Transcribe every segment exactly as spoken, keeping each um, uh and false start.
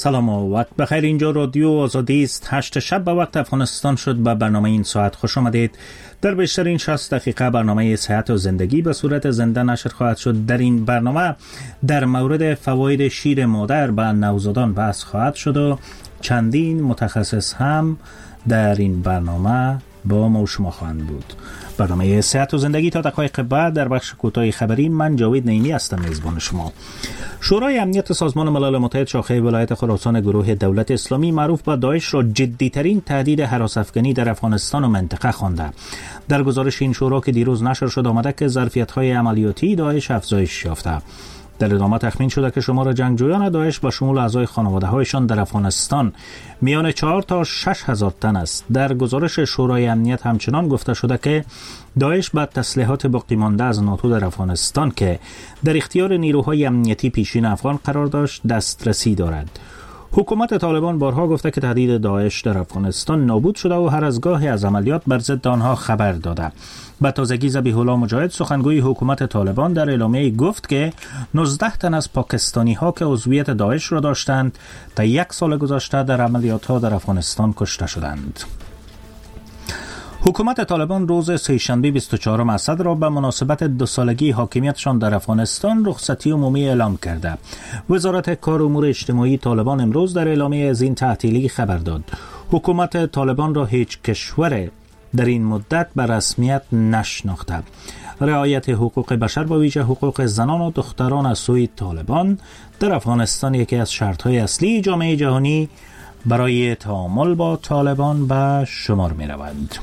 سلام و وقت بخیر. اینجا رادیو آزادی است. هشت شب به وقت افغانستان شد. به برنامه این ساعت خوش آمدید. در بیشترین شصت دقیقه برنامه صحت و زندگی به صورت زنده نشر خواهد شد. در این برنامه در مورد فواید شیر مادر به نوزادان بحث خواهد شد و چندین متخصص هم در این برنامه با ما و شما خواهند بود. برنامه صحت و زندگی تا دقایق بعد در بخش کوتاه خبری. من جاوید نعیمی هستم میزبان شما. شورای امنیت سازمان ملل متحد شاخه ولایت خراسان گروه دولت اسلامی معروف به داعش را جدی‌ترین تهدید هراس افغانی در افغانستان و منطقه خوانده. در گزارش این شورا که دیروز نشر شد آمده که ظرفیت‌های عملیاتی داعش افزایش یافته. در ادامه تخمین شده که شمار جنگجویان داعش با شمول اعضای خانواده‌هایشان در افغانستان میان چهار تا شش هزار تن است. در گزارش شورای امنیت همچنان گفته شده که داعش با تسلیحات باقی مانده از ناتو در افغانستان که در اختیار نیروهای امنیتی پیشین افغان قرار داشت دسترسی دارد. حکومت طالبان بارها گفته که تهدید داعش در افغانستان نابود شده و هر از گاهی از عملیات بر ضد آنها خبر داده. به تازگی ذبیح الله مجاهد سخنگوی حکومت طالبان در اعلامیه گفت که نوزده تن از پاکستانی ها که عضویت داعش را داشتند تا یک سال گذشته در عملیات ها در افغانستان کشته شدند. حکومت طالبان روز سه‌شنبه بیست و چهارم اسد را به مناسبت دو سالگی حاکمیتشان در افغانستان رخصتی عمومی اعلام کرده. وزارت کار و امور اجتماعی طالبان امروز در اعلامیه از این تعطیلی خبر داد. حکومت طالبان را هیچ کشور در این مدت به رسمیت نشناخته. رعایت حقوق بشر و ویژه حقوق زنان و دختران از سوی طالبان در افغانستان یکی از شرط‌های اصلی جامعه جهانی برای تعامل با طالبان به شمار می‌رود.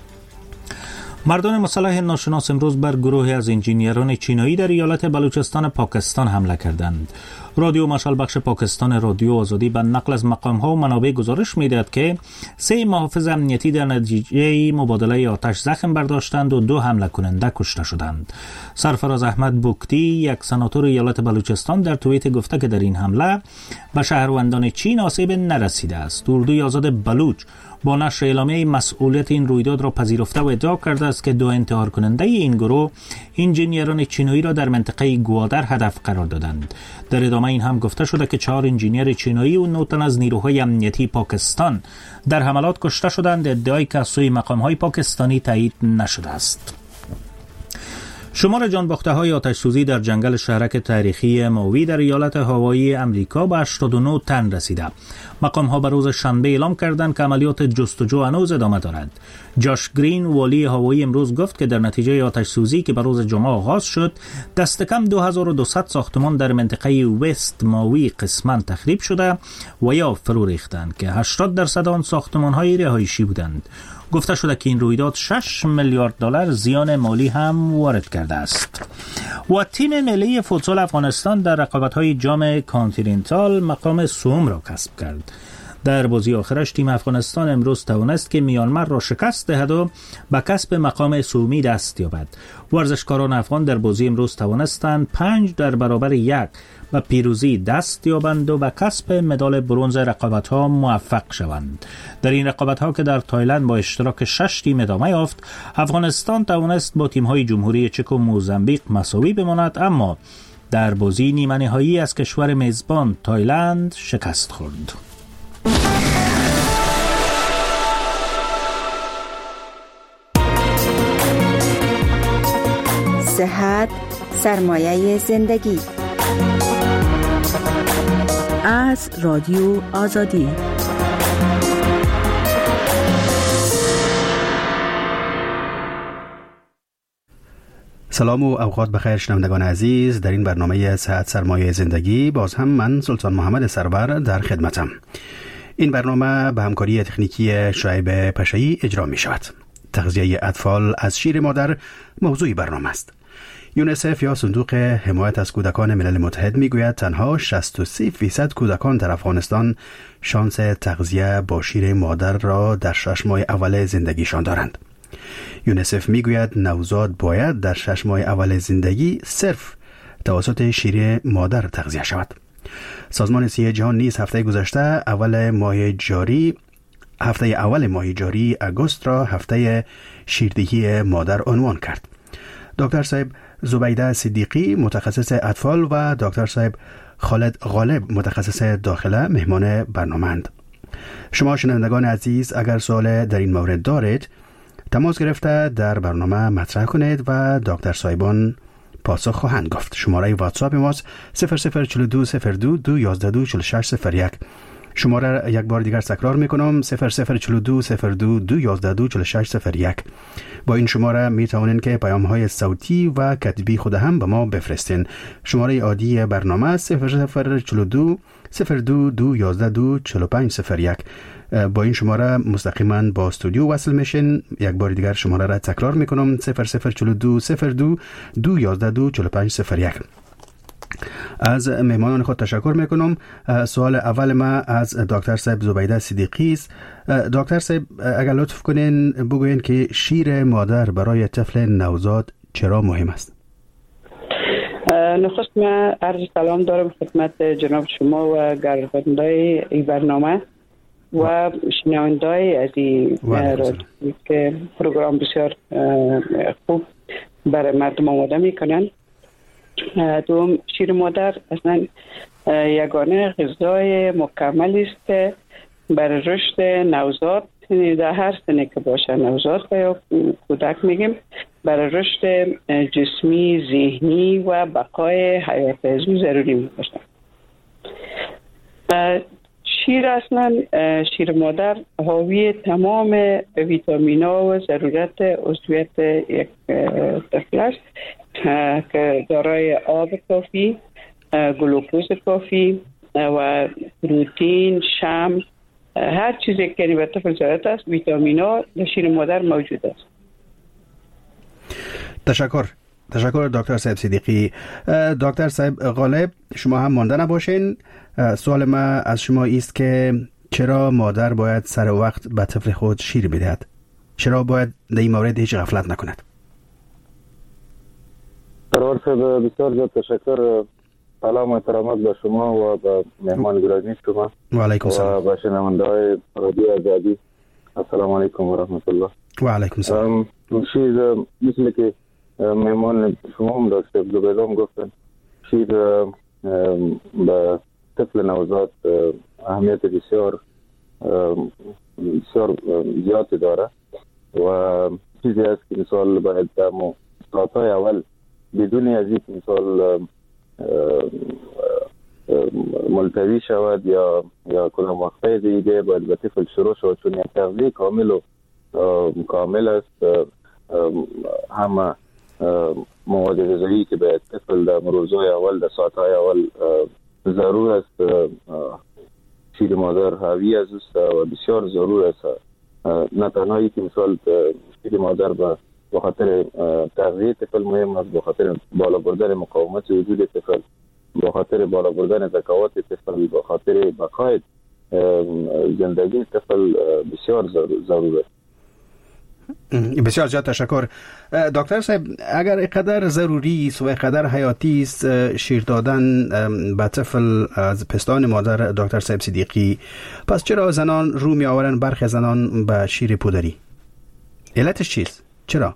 مردان مسلح ناشناس امروز بر گروهی از انجینیران چینایی در ایالت بلوچستان پاکستان حمله کردند. رادیو مشال بخش پاکستان رادیو آزادی به نقل از مقام‌ها و منابع گزارش می‌دهد که سه محافظ امنیتی در نتیجه مبادله آتش زخم برداشتند و دو حمله کننده کشته شدند. سرفراز احمد بوکتی، یک سناتور ایالت بلوچستان، در توییت گفته که در این حمله به شهروندان چین آسیب نرسیده است. اردوی آزاد بلوچ با نشر اعلامیه مسئولیت این رویداد را پذیرفته و ادعا کرده است که دو انتحار کننده این گروه انجینیران چینایی را در منطقه گوادر هدف قرار دادند. در ادامه این هم گفته شده که چهار انجینیر چینایی و نه تن از نیروهای امنیتی پاکستان در حملات کشته شدند، ادعایی که از سوی مقام‌های پاکستانی تایید نشده است. شمار جانباخته‌های آتش‌سوزی در جنگل شهرک تاریخی ماوی در ایالت هاوایی امریکا به هشتاد و نه تن رسیده. مقام‌ها به روز شنبه اعلام کردند که عملیات جستجو هنوز ادامه دارد. جاش گرین، والی هاوایی، امروز گفت که در نتیجه آتش‌سوزی که به روز جمعه آغاز شد، دست کم دو هزار و دوصد ساختمان در منطقه وست ماوی قسماً تخریب شده و یا فرو ریختند که هشتاد درصد آن ساختمان‌های رهایشی بودند. گفته شده که این رویداد شش میلیارد دلار زیان مالی هم وارد کرده است. و تیم ملی فوتسال افغانستان در رقابت‌های جام کانتیننتال مقام سوم را کسب کرد. در بازی آخرش تیم افغانستان امروز توانست که میانمار را شکست دهد و به کسب مقام سومی دست یابد. ورزشکاران افغان در بازی امروز توانستند پنج در برابر یک و پیروزی دست یابند و به کسب مدال برنز رقابت‌ها موفق شوند. در این رقابت‌ها که در تایلند با اشتراک شش تیم ادامه یافت، افغانستان توانست با تیم‌های جمهوری چک و موزامبیک مساوی بماند، اما در بازی نیمه نهایی از کشور میزبان تایلند شکست خورد. صحت سرمایه زندگی از رادیو آزادی. سلام و اوقات بخیر شنوندگان عزیز. در این برنامه صحت سرمایه زندگی باز هم من سلطان محمد سرور در خدمتم. این برنامه به همکاری تکنیکی شعیب پشایی اجرا می شود. تغذیه اطفال از شیر مادر موضوع برنامه است. یونیسف یا صندوق حمایت از کودکان ملل متحد میگوید تنها شصت و سه درصد کودکان در افغانستان شانس تغذیه با شیر مادر را در شش ماه اول زندگیشان دارند. یونیسف میگوید نوزاد باید در شش ماه اول زندگی صرف توسط شیر مادر تغذیه شود. سازمان صحت جهان نیز هفته گذشته اول ماه جاری هفته اول ماه جاری اگست را هفته شیردهی مادر عنوان کرد. دکتر صاحب زبیده صدیقی متخصص اطفال و دکتر صاحب خالد غالب متخصص داخله مهمان برنامه‌اند. شما شنوندگان عزیز اگر سوال در این مورد دارید تماس گرفته در برنامه مطرح کنید و دکتر صاحبان پاسخ خواهند گفت. شماره واتساپ ماست صفر صفر چهل و دو صفر دو دو یازده دو چهل و شش صفر یک. شماره یک بار دیگر تکرار میکنم صفر صفر چهل و دو صفر دو دو یازده دو چهل و شش صفر یک. با این شماره می توانید که پیام های صوتی و کتبی خود هم به ما بفرستین. شماره عادی برنامه صفر صفر چهل و دو صفر دو دو یازده دو چهل و پنج صفر یک. با این شماره مستقیما با استودیو وصل میشین. یک بار دیگر شماره را تکرار میکنم صفر صفر چهل و دو صفر دو دو یازده دو چهل و پنج صفر یک. از مهمانان خود تشکر میکنم. سوال اول ما از دکتر صاحب زبیده صدیقی است. دکتر صاحب اگر لطف کنین بگوین که شیر مادر برای طفل نوزاد چرا مهم است؟ نخست من عرض سلام دارم خدمت جناب شما و گرداننده این برنامه و شنونده‌های از این رادیو که پروگرام بسیار خوب برای مردم آماده میکنن. دوم، شیر مادر اصلا یگانه غذای مکمل است که برای رشد نوزاد در هر سنی که باشه، نوزاد یا کودک میگیم، برای رشد جسمی، ذهنی و بقای حیات ازو ضروری میباشه. شیر اصلا شیر مادر حاوی تمام ویتامین‌ها و ضرورت عضویت یک طفل است که دارای آب کافی، گلوکوز کافی و پروتئین، شمع، هر چیزی که به طفل ضرورت است ویتامین‌ها در شیر مادر موجود است. تشکر. تشکر دکتر صاحب صدیقی. دکتر صاحب غالب شما هم مانده نباشین. سوال ما از شما است که چرا مادر باید سر وقت به طفل خود شیر بدهد؟ چرا باید در این مورد هیچ غفلت نکند؟ سرور صاحب بسیار زیاد تشکر. سلام و احترامات به شما و به مهمان گرامی شما و علیکم السلام و به شنونده‌های رادیو آزادی. السلام علیکم و رحمت الله. و علیکم السلام. شیر مثل که مهمان شما هم داشته زبیده هم گفتن، شیر به طفل نوزاد اهمیت بسیار بسیار زیادی داره و چیزی است که مثال باید در ساعتهای اول بدون از این مثال ملتوی شود یا یا کدام وقته دیگه باید به طفل شروع شود، چون یک تغذیه کامل و کامل است. همه مواد غذایی که باید طفل در روزهای اول در ساعتهای اول ضرور است شیر مادر حاوی از است و بسیار ضرور است. نه تنهایی که مثال شیر مادر به خاطر تغذیه طفل مهم است، به خاطر بالا بردن مقاومت وجود طفل، به خاطر بالا بردن ذکاوت طفل، به خاطر بقای زندگی طفل بسیار ضرور است. بسیار زیاد تشکر. دکتر صاحب اگر اینقدر ضروری است و اینقدر حیاتی است شیر دادن به طفل از پستان مادر دکتر صاحب صدیقی، پس چرا زنان رو می آورن برخی زنان به شیر پودری؟ علتش چیست؟ چرا؟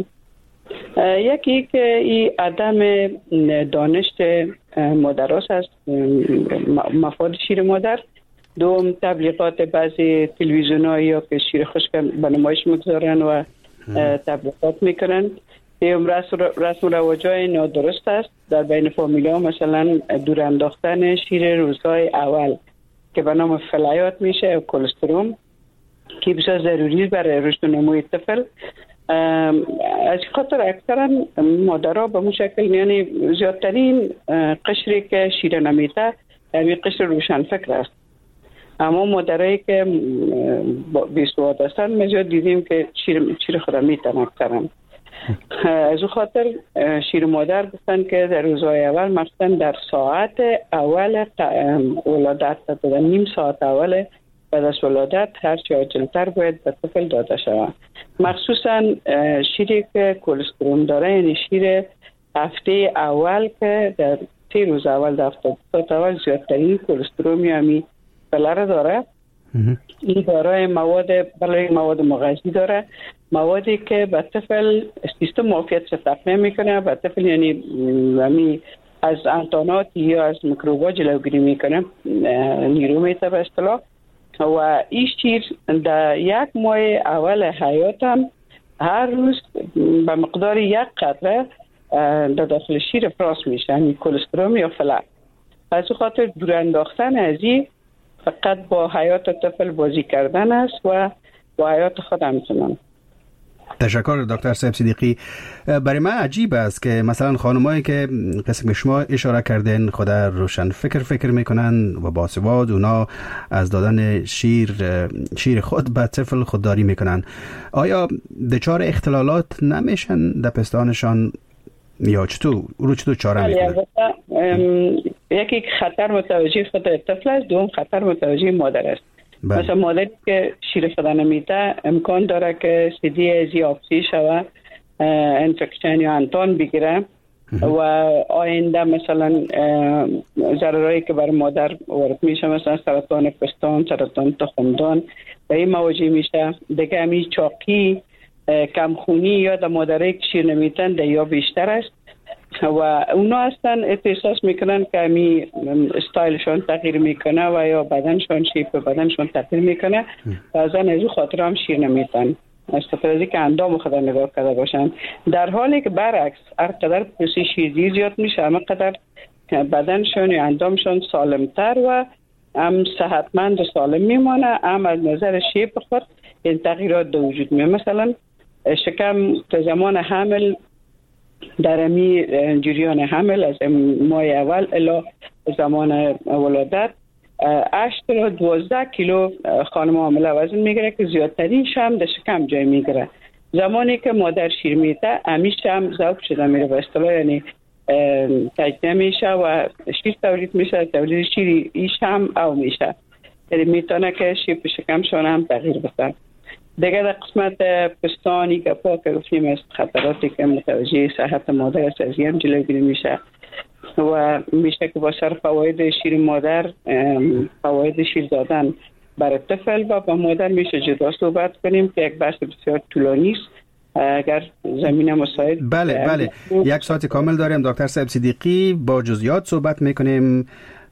یکی که این عدم دانش مادران است مفاد شیر مادر. دوم تبلیغات بعضی تلویزیون‌ها یا که شیر خشک به نمایش میگذارن و تبلیغات میکنن. سوم رسم و رواج‌های نادرست است در بین فامیل‌ها، مثلا دور انداختن شیر روزهای اول که به نام فلایات میشه و کلسترول که بسیار ضروری برای رشد و نموی طفل. از خاطر اکثرا مادرها به اون شکل یعنی زیادترین قشری که شیر نمیته همین قشر روشن فکر است. اما مادرایی که بیسواد هستن ما زیاد دیدیم که شیر, شیر خود میتن اکثرا. از اون خاطر شیر مادر گفتن که در روزهای اول مثلا در ساعت اول ولادت در نیم ساعت اول بعد از ولادت هر چه عاجلتر باید به طفل داده شود. مخصوصا شیری که کلسترول داره، یعنی شیر هفته اول که در سی روز اول در هفته اول زیادترین کلسترول میامی بلاره داره. این دارای مواد برای مواد مغذی داره، موادی که به طفل سیستم معافیت تقویت میکنه به طفل، یعنی همی از انتانات یا از میکروبا جلوگیری میکنه، نیرومیته به اصطلاح. و این شیر در یک ماه اول حیاتم هر روز به مقدار یک قطره در داخل شیر افراز میشه، یعنی کلسترول یا فلک. از این خاطر دور انداختن از این فقط با حیات طفل بازی کردن است و با حیات خود هم میتونم. تشکر دکتر صاحب صدیقی. برای من عجیب است که مثلا خانمایی که قسم شما اشاره کردین خود روشن فکر فکر میکنن و باسواد، اونا از دادن شیر شیر خود به طفل خودداری میکنن. آیا دچار اختلالات نمیشن در پستانشان یا چطور رو چطور چاره میکنن؟ یکی خطر متوجه خود طفل است، دوم خطر متوجه مادر است. بله. مثلا مادری که شیر خود نمیده امکان داره که سیدی ازی آبسی شوه، انفکشن یا انتان بگیره و آینده مثلا ضررهایی که بر مادر وارد میشه، مثلا سرطان پستان، سرطان تخمدان و این مواجه میشه. دیگه همی چاقی، کمخونی یا در مادرایی که شیر نمیتن ده یا بیشتر است و اونا هستن احساس میکنن که همی استایلشون تغییر میکنه و یا بدنشون، شیپ بدنشون تغییر میکنه و از این خاطر هم شیر نمیتن، استفاده که اندام خود نگاه کرده باشن. در حالی که برعکس هر قدر پروسه شیردهی زیاد میشه همه قدر بدنشون یا اندامشون سالمتر و هم صحتمند و سالم میمانه، هم از نظر شیپ خود این تغییرات در وجود میاد. مثلا شکم تا زمان حمل در امی جریان حمل از ماه اول الی زمان ولادت هشت تا دوازده کیلو خانم حامله وزن میگیره که زیادترین شم در شکم جای میگیره. زمانی که مادر شیر میده امی شم ذوب شده میره به اصطلاح، یعنی تجزیه میشه و شیر تولید میشه، تولید شیر این شم او میشه، یعنی میتونه که شیپ شکمشون هم تغییر بده. دیگه در قسمت پستانی که پاک گفتیم از خطراتی که متوجه صحت مادر است از هم جلوگیری میشه و میشه که با سر فواید شیر مادر، فواید شیر دادن برای طفل و با مادر میشه جدا صحبت کنیم که یک بحث بسیار طولانی است. اگر زمینه مساعد بله بله یک ساعت کامل داریم دکتر صاحب صدیقی، با جزئیات صحبت میکنیم.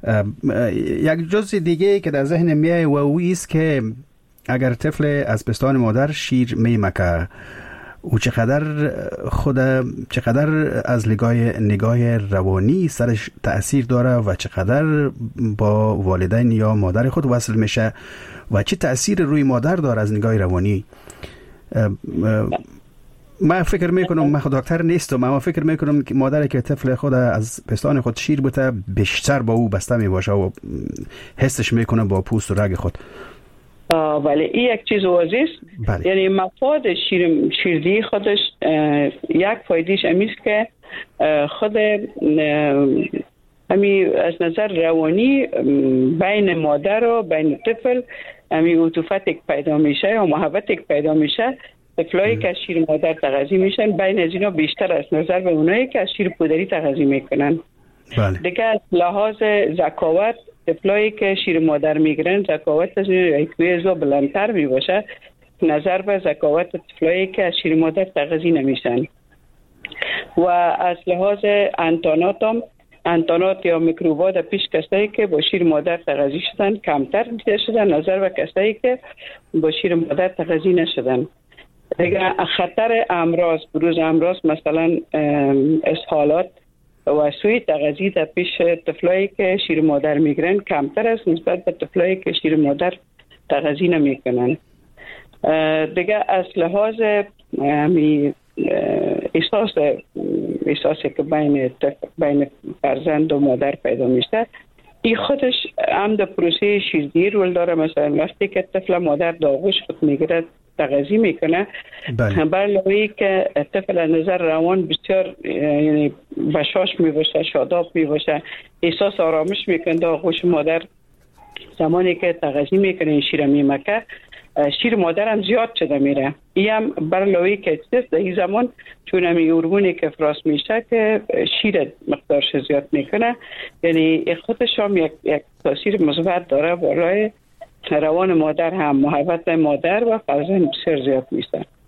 یک جزء دیگه که در ذهن میای و اویی است که اگر طفل از پستان مادر شیر میمکه او چقدر خود چقدر از نگاه نگاه روانی سرش تأثیر داره و چقدر با والدین یا مادر خود وصل میشه و چه تأثیر روی مادر داره از نگاه روانی. من فکر میکنم، من خود دکتر نیستم، اما فکر میکنم که مادری که طفل خود از پستان خود شیر بوده بیشتر با او بسته میباشه و حسش میکنه با پوست و رگ خود. ولی این یک چیز واضح است. بله. یعنی مفاد شیر شیردهی خودش یک فایدهش امیست که خود همی از نظر روانی بین مادر و بین طفل همی عطوفت یک پیدا میشه و محبت یک پیدا میشه. طفلایی که از شیر مادر تغذیه میشن بین از اینا بیشتر از نظر به اونایی که از شیر پودری تغذیه میکنن. بله. دیگه از لحاظ ذکاوت طفلایی که شیر مادر میگیرن ذکاوت از ایکوی زو بلندتر میباشه نظر به ذکاوت طفلایی که از شیر مادر تغذیه نمیشن. و از لحاظ انتانات هم انتانات یا میکروبات پیش کسایی که با شیر مادر تغذیه شدن کمتر دیده شدن نظر به کسایی که با شیر مادر تغذیه نشدن. دیگه خطر امراض بروز امراض مثلا اسهالات و سوی تغذیه در پیش طفلایی که شیر مادر میگیرن کمتر است نسبت به طفلایی که شیر مادر تغذیه نمیکنن. دیگه از لحاظ همی احساس احساسی که بین بین فرزند و مادر پیدا میشه این خودش هم در پروسه شیردهی رول داره. مثلا وقتی که طفل مادر داغوش خود میگیره تغذیه میکنه برای که طفل از نظر روان بسیار یعنی بشاش میباشه، شاداب میباشه، احساس آرامش میکنه. داغوش مادر زمانی که تغذیه میکنه این شیر میمکه شیر مادر هم زیاد شده میره. این هم برای که در این زمان چون همی هورمونی که افراز میشه که شیر مقدارش زیاد میکنه یعنی خودش هم یک, یک تاثیر مثبت داره برای روان مادر هم محبت مادر و فرزند بسیار زیاد میشه.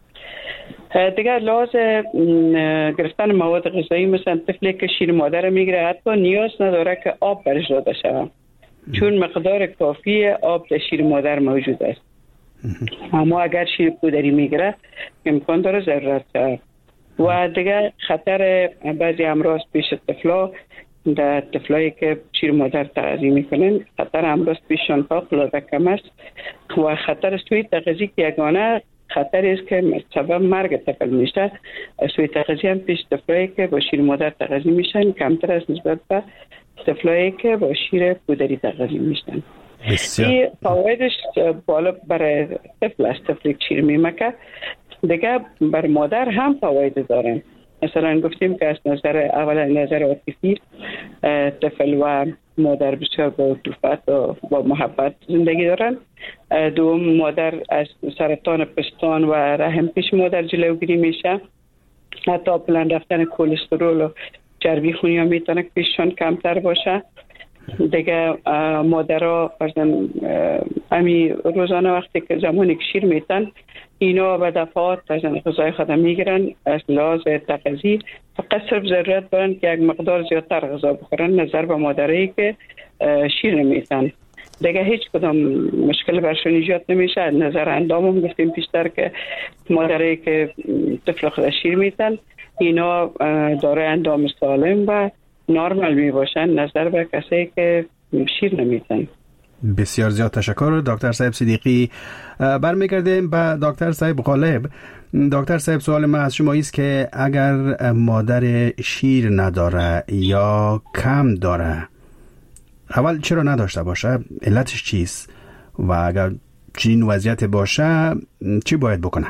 دیگر لازم گرفتن مواد غذایی مثلا طفلی که شیر مادر میگیره حتی نیاز نداره که آب برش داده شود، چون مقدار کافی آب در شیر مادر موجود است. اما اگر شیر پودری میگیره امکان داره ضرورت شود. و دیگر خطر بعضی امراض پیش طفلا در طفلایی که شیر مادر تغذیه میکنن، خطر امراض پیششان فوق‌العاده کم است و خطر سوء تغذیه که یگانه خطری است که سبب مرگ طفل میشه. سوء تغذیه هم پیش طفلایی که با شیر مادر تغذیه میشن کمتر است نسبت به طفلایی که با شیر پودری تغذیه میشن. این فوایدش بالا برای طفل است. طفلی که شیر میمکه دیگه بر مادر هم فواید دارن. مثلا گفتیم که از نظر اولا نظر عاطفی طفل و مادر بسیار با الفت و با محبت زندگی دارن. دوم مادر از سرطان پستان و رحم پیش مادر جلوگیری میشه. حتی بلند رفتن کلسترول و چربی خونی ها میتونه که پیششان کمتر باشه. دیگه مادرها فرضاً امی روزانه وقتی که زمانی که شیر میتن اینا به دفعات فرضاً غذای خود میگیرن از لحاظ تغذیه، فقط صرف ضرورت دارن که یک مقدار زیادتر غذا بخورن نظر به مادرایی که شیر نمیتن. دیگه هیچ کدام مشکل برشون ایجاد نمیشه. نظر اندام هم گفتیم پیشتر که مادرایی که طفل خود شیر میتن اینا داره اندام سالم و نرمال می باشن نظر به کسایی که شیر نمیتن. بسیار زیاد تشکر دکتر صاحب صدیقی. برمیگردیم به دکتر صاحب غالب. دکتر صاحب سوال من از شما است که اگر مادر شیر نداره یا کم داره، اول چرا نداشته باشه؟ علتش چیست؟ و اگر چنین وضعیت باشه چی باید بکنه؟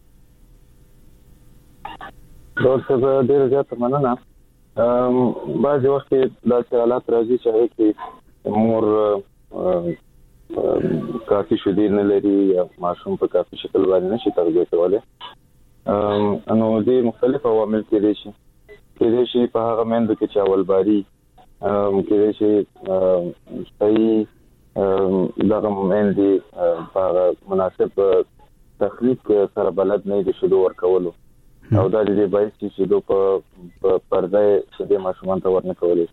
دکتر دیر زیاد مننه. بعضی وقتی داسې حالات راځي چې هغه کې مور کافي شیدې نه لري یا ماشوم په کافي شکل باندې نشي تغذیه کولی، نو دې مختلف عوامل کېدای شي. کېدای شي په هغه میندو کې چې اولباري کېدای شي صحیح دغه میندې په هغه مناسب تخلیق سره بلد نه دي شیدو ورکولو، او دا دې باید چې شیدو په پرده شیدې ماشومان ته ورنه کولی.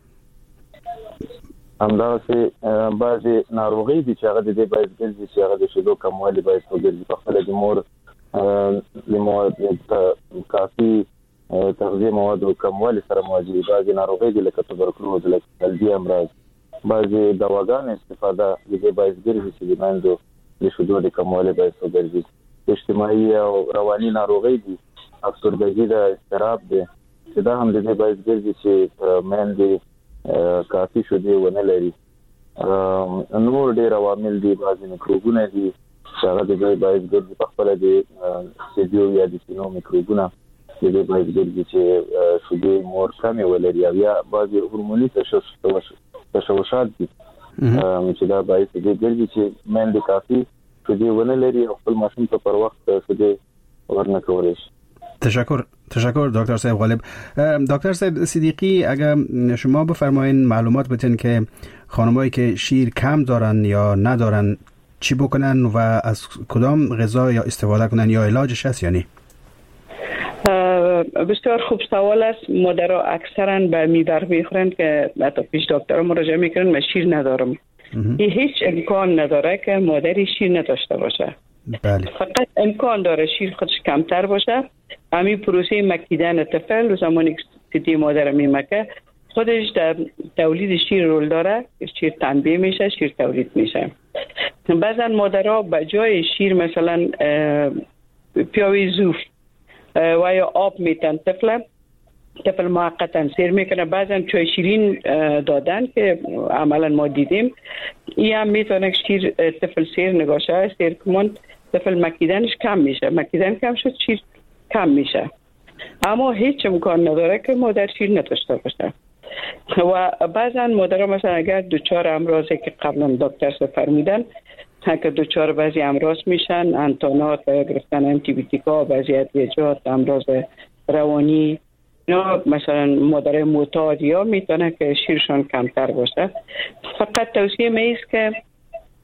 همداسې بعضې ناروغۍ دي چې هغه د دې باید ګرځي چې هغه د شیدو کموالي باید وګرځي. په خپله د مور د مواد کافي تغذیه موادو کموالي سره مواجه دي. بعضې ناروغۍ دي لکه توبرکلوز، لکه قلبي امراض، بعضې دواګانې استفاده د دې باید ګرځي چې د میندو د شیدو د کموالي باید وګرځي. اجتماعي او رواني ناروغۍ دي، افسردګي ده، اضطراب ده، چې دا هم د دې باید ګرځي چې میندې کافي شیدې ونه لري. نور ډېر عوامل دي، بعضې میکروبونه دي چې هغه د دې باید ګرځي. په خپله د سیدیو یا د سینو میکروبونه د دې باید ګرځي چې شیدې مور کمې ولري. او یا بعضې هورموني تشوشات دي چې دا باید د دې ګرځي چې میندې کافي شیدې ونه لري او خپل ماشوم ته پر وخت شیدې ورنه کولی شي. تشکر تشکر دکتر صاحب غالب. دکتر صاحب صدیقی اگر شما بفرمایین معلومات بدین که خانمایی که شیر کم دارن یا ندارن چی بکنن و از کدام غذا یا استفاده کنن یا علاجش هست یا نه؟ بسیار خوب سوال است. مادرها اکثرا به میبر میخورن که حتی پیش دکتر مراجعه میکنن من شیر ندارم. این هیچ امکان نداره که مادری شیر نداشته باشه. بله. فقط امکان داره شیر خودش کمتر باشه. همین پروسه مکیدن طفل و زمانی که سیدی مادر میمکه خودش در تولید شیر رول داره. شیر تنبیه میشه، شیر تولید میشه. بعضا مادرها به جای شیر مثلا پیاوی زوف و یا آب میتن طفل طفل موقتا سیر میکنه. بعضا چای شیرین دادن که عملا ما دیدیم. این هم میتونه شیر طفل سیر نگاشه سیر کمون طفل مکیدنش کم میشه. مکیدن کم شد شیر کم میشه. اما هیچ امکان نداره که مادر شیر نداشته باشه. و بعضا مادرها مثلا اگر دوچار امراضی که قبلا دکتر فرمودن که دوچار بعضی امراض میشن، انتانات و گرفتن انتیبیوتیکا، بعضی ادویجات، امراض روانی، یا مثلا مادر معتاد یا میتونه که شیرشان کمتر باشه. فقط توصیه میست که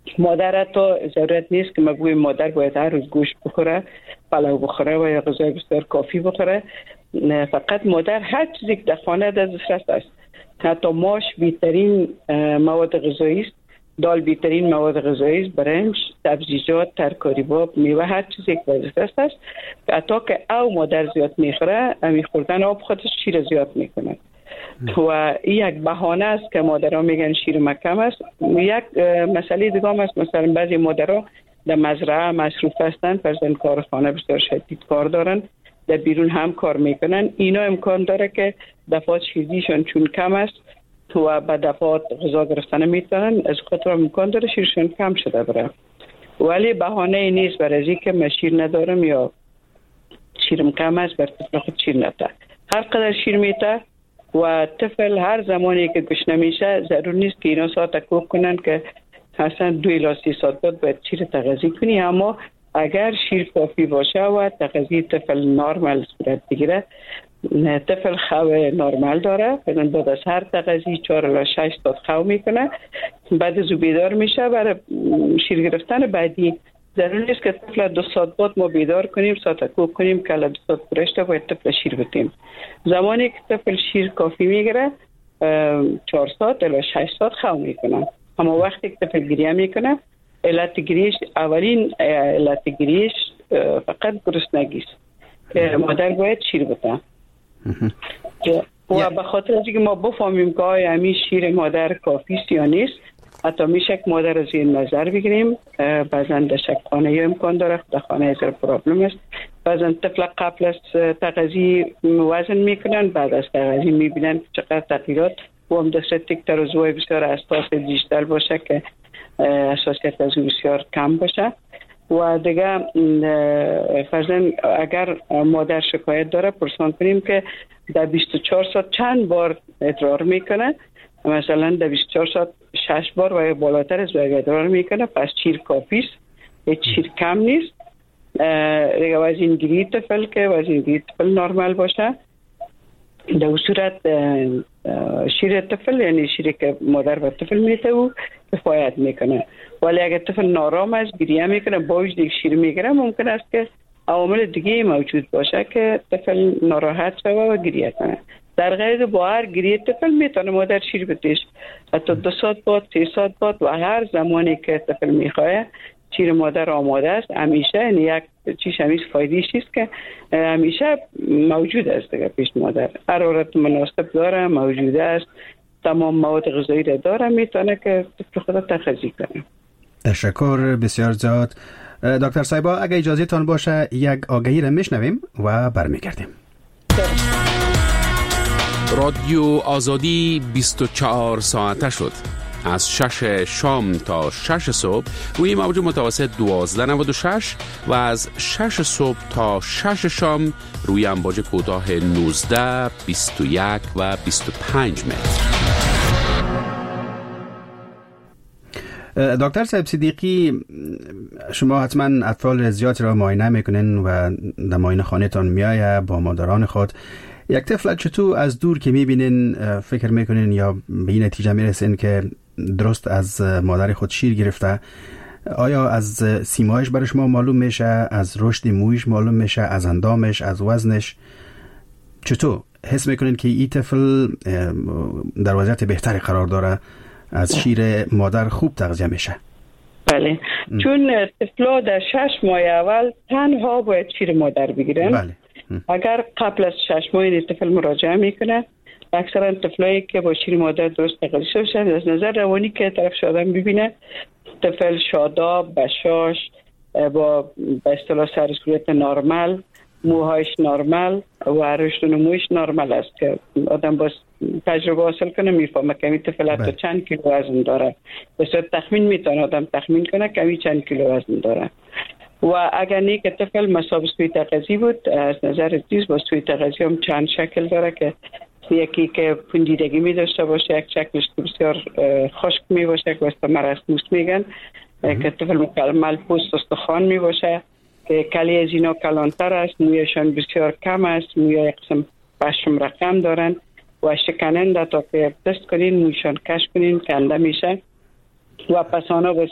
مادر تو ضرورت نیست که مگوی مادر باید هر روز گوشت بخوره، پلو بخوره و یا غذای بسیار کافی بخوره. فقط مادر هر چیزی که در خانه دسترس است. حتی ماش بهترین مواد غذایی است، دال بهترین مواد غذایی است، برنج، سبزیجات، ترکاری باب، میوه، هر چیزی که دسترس است. حتی که او مادر زیاد میخوره، امی خوردن آب خودش شیر زیاد میکنه. و این یک بهانه است که مادرها میگن شیر مکم است. یک مسئله دیگه هم است، مثلا بعضی مادرها در مزرعه مصروف هستن، فرزند کار خانه بسیار شدید کار دارن، در بیرون هم کار میکنن. اینا امکان داره که دفعات شیردیشان چون کم است و به دفعات غذا گرفتن میتونن، از خاطر امکان داره شیرشون کم شده بره. ولی بهانه نیست برای اینکه من شیر ندارم یا شیرم کم است بر طفل خود شیر نده. هر قدر شیر میته و طفل هر زمانی که گشنه میشه ضرور نیست که اینا ساعت کوک کنن که اصلا دو الی سی ساعت بعد باید شیر تغذیه کنی. اما اگر شیر کافی باشه و تغذیه طفل نرمال صورت بگیره، طفل خو نرمال داره، بعد بعد از هر تغذیه چهار الی شش ساعت خو میکنه، بعد از بیدار میشه برای شیر گرفتن بعدی. ضرور نیست که طفل دو ساعت بعد ما بیدار کنیم، ساعت کوک کنیم که دو ساعت گذشته باید طفل شیر بدیم. زمانی که طفل شیر کافی میگیره چهار ساعت الی شش ساعت خو میکنه. اما وقتی که طفل گریه میکنه، علت گریش اولین علت گریش فقط گرسنگی است که مادر باید شیر بده. و به خاطر از اینکه ما بفهمیم که آیا همین شیر مادر کافی است یا نیست، حتی میشه که مادر از این نظر بگیریم. بعضا در شکخانه یا امکان داره، در خانه از پرابلم است. بعضا طفل قبل از تغذیه وزن میکنن، بعد از تغذیه میبینن چقدر تغییرات و هم دسته تک ترازوی بسیار اساس دیجیتال باشه که اساسیت از بسیار کم باشه. و دیگه فرزن اگر مادر شکایت داره پرسان کنیم که در بیست و چهار ساعت چند بار ادرار میکنه. مثلا در بیست و چهار ساعت شش بار و یا بالاتر از ادرار میکنه، پس شیر کافی است، هیچ شیر کم نیست. دیگه وزن گیری طفل که وزن گیری طفل نرمال باشه، در صورت شیر طفل یعنی شیری که مادر و طفل میته و کفایت میکنه. ولی اگر طفل نارام است، گریه میکنه، با وجود شیر میگیره، ممکن است که عوامل دیگه موجود باشه که طفل ناراحت شوه و گریه کنه. در غیر با هر گریه طفل میتونه مادر شیر بدهش، حتی دو ساعت بعد، سه ساعت بعد و هر زمانی که طفل میخواه شیر مادر آماده است. همیشه یعنی یک چیز همیشه فایدهش است که همیشه موجود است دیگه پیش مادر، حرارت مناسب داره، موجوده است، تمام مواد غذایی را داره، میتونه که طفل خود تغذیه کنه. تشکر بسیار زیاد. دکتر صاحبا اگه اجازه تان باشه یک آگهی را میشنویم و برمیگردیم. رادیو آزادی بیست و چهار ساعته شد، از شش شام تا شش صبح روی موج متوسط دوازده نود و شش و از شش صبح تا شش شام روی امواج کوتاه نوزده، بیست و یک و بیست و پنج متر. دکتر صاحب صدیقی، شما حتما اطفال زیادی را معاینه میکنین و در معاینه خانه تان میایه با مادران خود. یک طفل چطور از دور که میبینین فکر میکنین یا به این نتیجه میرسین که درست از مادر خود شیر گرفته؟ آیا از سیمایش برای شما معلوم میشه، از رشد مویش معلوم میشه، از اندامش، از وزنش؟ چطور حس میکنین که این طفل در وضعیت بهتری قرار داره، از شیر مادر خوب تغذیه میشه؟ بله، ام. چون طفلا در شش ماه اول تنها باید شیر مادر بگیرن. بله. اگر قبل از شش ماه این طفل مراجعه میکنه، اکثرا طفلایی که با شیر مادر درست تغذیه شدن از نظر روانی که طرف شدن ببینه، طفل شاداب، بشاش، با به اصطلاح سر صورت نرمال، موهایش نرمال و رشد و نمویش نرمال است که آدم با تجربه حاصل کنه میفهمه که این طفل حتی چند کیلو وزن داره. به صورت تخمین میتونه آدم تخمین کنه که این چند کیلو وزن داره. و اگر نه که طفل مصاب سوی تغذیه بود، از نظر دیز با سوی تغذیه هم چند شکل داره که یکی که پوندیدگی می داشته باشه، یک شکلش بسیار خشک می باشه که واسه مرسموس میگن، که طفل مکمل پوست استخوان می باشه که کلی از اینا کلانتر است، مویشان بسیار کم است، موی یک قسم پشم رقم دارن و شکننده تا که تست کنین مویشان کش کنین کنده میشه و پس آنها بس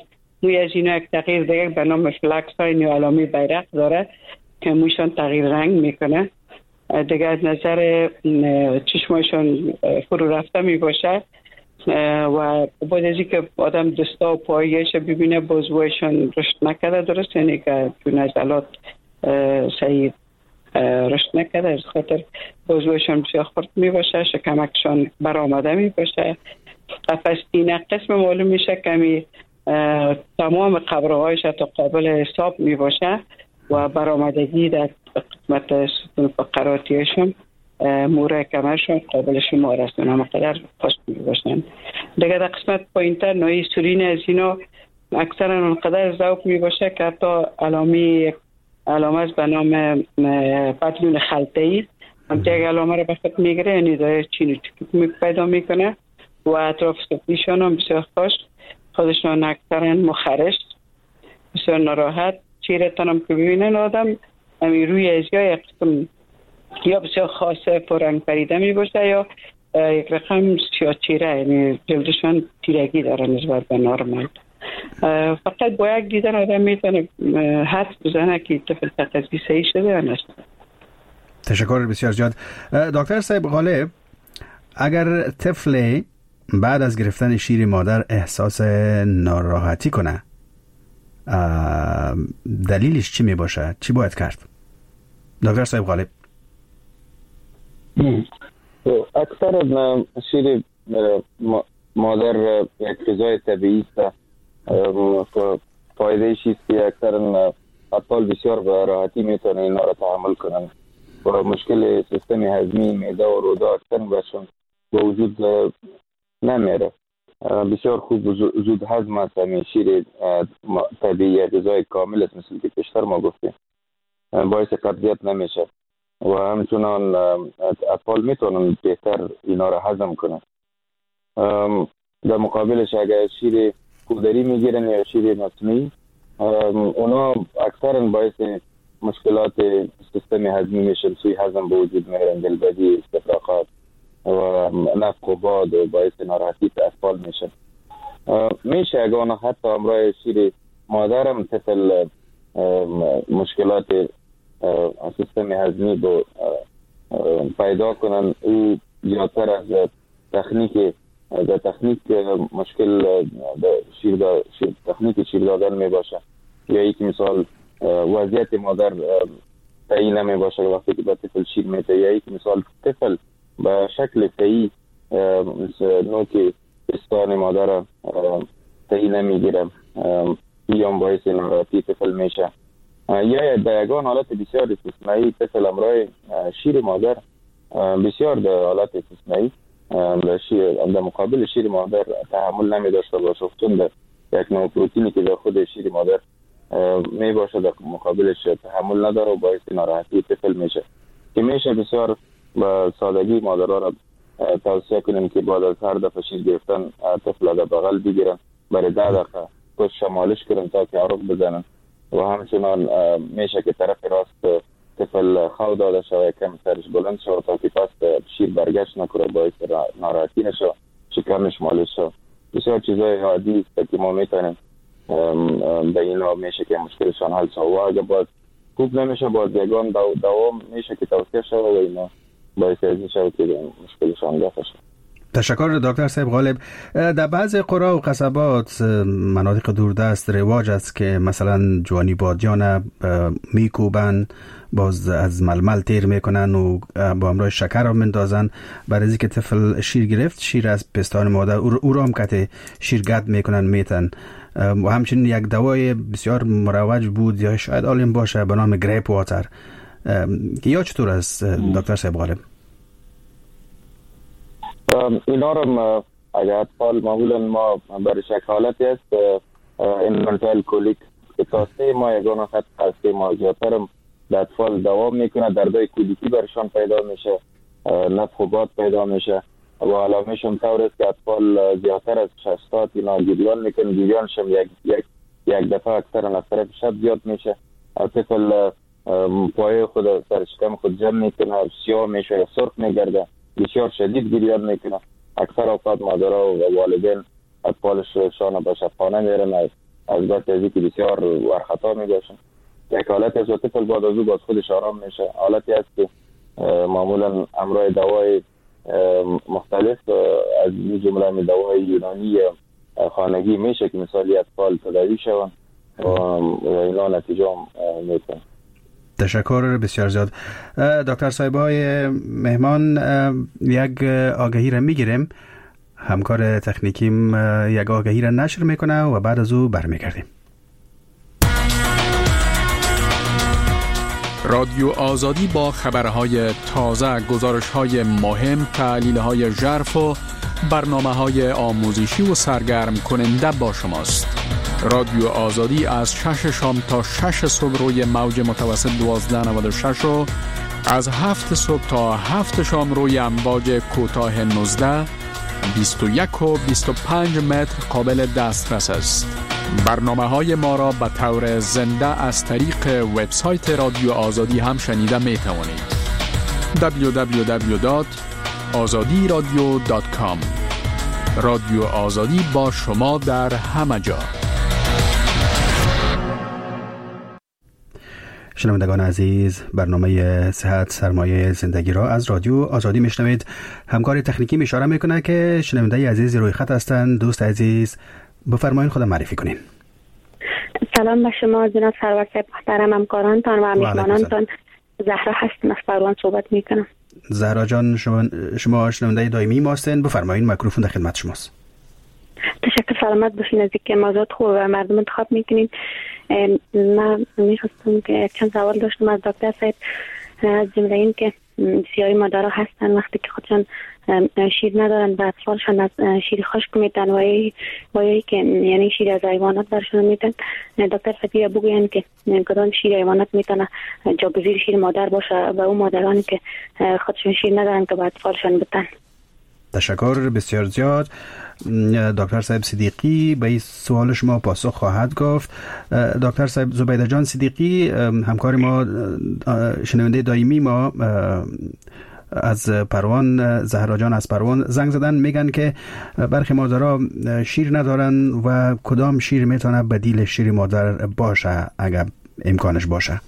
موی از اینا یک تغییر دیگه به نام فلکس های یا علامه بیرق داره که مویشان تغییر رنگ میکنه. دیگه از نظر چشمایشان فرو رفته می باشه و بعد از اینکه آدم دستا و پاییش ببینه بازوایشان رشد نکرده درست، یعنی که چون عضلات صحیح رشد نکرده، از خاطر بازوایشان بسیار خرد می باشه، شکمکشان برآمده می باشه. پس این قسم معلوم میشه که تمام قبرهایش تا قابل حساب می باشه و برآمدگی در قسمت ستون فقراتیشون موره کمرشون قابل شمار است، اونها مقدر پشت می باشن. دیگه در قسمت پایینتر نوعی سورین از اینا اکثرا اونقدر ذوق می باشه که حتی علامه علامه از به نام پتلون خلطه‌ای هم دیگه علامه رو به خود میگیره، یعنی داره چین و چکیک پیدا میکنه و اطراف سفلیشان هم بسیار خوش، خودشان اکثرا مخرش بسیار ناراحت، چیره تنم که ببینن آدم همین روی ازیای قسم یا بسیار خاصه پرنگ پریده می باشه یا یک رقم سیاه چیره، یعنی جلدشان تیرگی داره نسبت به نرمال. فقط با یک دیدن آدم میتونه حدس بزنه که طفل تغذیه صحیح شده یا نشده. تشکر بسیار زیاد. دکتر صاحب غالب، اگر طفل بعد از گرفتن شیر مادر احساس ناراحتی کنه، دلیلش چی می باشه؟ چی باید کرد؟ دکتر صاحب غالب. اکثر شیر مادر یک غذای طبیعی است که فایده چیست که اکثر اطفال بسیار به راحتی میتونن اینا را تحمل کنن و مشکل سیستم هضمی معده و روده اکثر برشون به وجود نمیره. بسیار خوب زود هضم است. همین شیر طبیعی غذای کامل است، مثل که پیشتر ما گفتیم، باعث قبضیت نمیشه و همچنان اطفال میتونن بهتر اینا را هضم کنن. در مقابلش اگر شیر کودری میگیرن یا شیر مصنوعی، اونا اکثرا باعث مشکلات سیستم هضمی میشن، سوی هضم به وجود میارن، دلبدی، استفراغات و نفخ و باد و باعث ناراحتی اطفال میشن. میشه اگر حتی همراه شیر مادر هم طفل مشکلات سیستم هضمی با پیدا کنن، او زیادتر از تکنیک در تکنیک مشکل شیر دا شیر تکنیک شیر دادن می باشه، یا یک مثال وضعیت مادر تعیین نمی باشه وقتی که به طفل شیر میده، یا یک مثال طفل به شکل صحیح نوک پستان مادر تعیین نمیگیره، یا باعث ناراحتی طفل میشه، یا در یگان حالت بسیار استثنایی طفل همراه شیر مادر بسیار در حالت استثنایی در مقابل شیر مادر تحمل نمی داشته باشه، چون در یک نوع پروتئینی که در خود شیر مادر می باشه در مقابلش تحمل نداره و باعث ناراحتی طفل میشه. که میشه بسیار با سادگی مادرها را توصیه کنیم که بعد از هر دفعه شیر گرفتن طفل در بغل بگیرن، برای ده دقیقه پشت مالش کنن تا که عروق بزنن و همچنان میشه که طرف راست طفل خو داده شوه، کم سرش بلند شوه تا که پس شیر برگشت نکنه، باعث ناراحتی نشه، شکمش مالش شوه. بسیار چیزای عادی است که ما میتونیم به اینا میشه که مشکلشان حل شوه و اگر باز خوب نمیشه باز یگان دوام میشه که توصیه شوه و اینا باعث ازی شوه که مشکلشان دفع شوه. تشکر دکتر صاحب غالب. در بعض قرى و قصبات مناطق دوردست رواج است که مثلا جوانی بادیان میکوبن، باز از ململ تیر میکنن و با همراه شکر هم مندازن برای اینکه طفل شیر گرفت، شیر از پستان مادر او را هم کت شیر گد میکنن میتن و همچنین یک دوای بسیار مروج بود یا شاید عالم باشه به نام گریپ واتر. یا چطور است دکتر صاحب غالب؟ اینا رو اگر اطفال معمولا ما برای شک حالتی است انفانتایل کولیک که تا سه ماه یگانه خط از سه ماه زیادتر هم در اطفال دوام میکنه، دردای کولیکی برشان پیدا میشه، نفخ و باد پیدا میشه و علامهشون طور است که اطفال زیادتر از شش ساعت اینا گریان میکنه، گریانش هم یک, یک, یک دفعه اکثر از طرف شب زیاد میشه، طفل پایه خود سر شکم خود جمع میکنه، سیاه میشه یا سرخ میگرده، بسیار شدید گریان میکنه. اکثر اوقات مادرها و والدین اطفالشان به شفاخانه میرن، البته از اینکه بسیار ورخطا میگشن. یک حالت از طفل بعد از او باز خودش آرام میشه. حالتی است که معمولا همراه دوای مختلف از این جمله دوای یونانی یا خانگی میشه که مثالی اطفال تداوی شوند و اینا نتیجه میتونه. تشکر بسیار زیاد. دکتر صاحبای مهمان، یک آگهی را میگیریم، همکار تکنیکیم یک آگهی را نشر میکنه و بعد از او برمیگردیم. رادیو آزادی با خبرهای تازه، گزارش‌های مهم، تحلیل‌های ژرف و برنامه‌های آموزشی و سرگرم کننده با شماست. رادیو آزادی از شش شام تا شش صبح روی موج متوسط دوازده نود و شش و از هفت صبح تا هفت شام روی امواج کوتاه نوزده، بیست و یک و بیست و پنج متر قابل دسترس است. برنامه‌های ما را به طور زنده از طریق وبسایت رادیو آزادی هم شنیده می توانید. دبلیو دبلیو دبلیو دات آزادی رادیو دات کام. رادیو آزادی با شما در همه جا. شنوندگان عزیز، برنامه صحت سرمایه زندگی را از رادیو آزادی میشنوید. همکار تکنیکی اشاره میکنه که شنونده عزیز روی خط هستند. دوست عزیز بفرمایید خودم معرفی کنین. سلام به شما جناب سرور صاحب، محترم همکارانتان و میهمانانتان. زهرا هستم از پروان صحبت میکنم. زهرا جان، شما شما شنونده دائمی ما هستین، بفرمایید میکروفون در خدمت شماست. تشکر، سلامت باشین. از اینکه موضوعات خوب و مردم انتخاب میکنین. من میخواستم که یک چند سوال داشتم از دکتر صاحب، از جمله این که بسیاری مادرها هستن وقتی که خودشان شیر ندارن و اطفالشان از شیر خشک میتن و ای که یعنی شیر از حیوانات برشون میتن. دکتر صاحب بگوین که کدام شیر حیوانات میتونه جاگزیر شیر مادر باشه و اون مادرانی که خودشون شیر ندارن که با اطفالشان بتن. تشکر بسیار زیاد. دکتر صاحب صدیقی به این سوال شما پاسخ خواهد گفت. دکتر صاحب زبیده جان صدیقی، همکار ما، شنونده دائمی ما از پروان، زهرا جان از پروان زنگ زدن، میگن که برخی مادرها شیر ندارن و کدام شیر میتونه بدیل شیر مادر باشه اگر امکانش باشه؟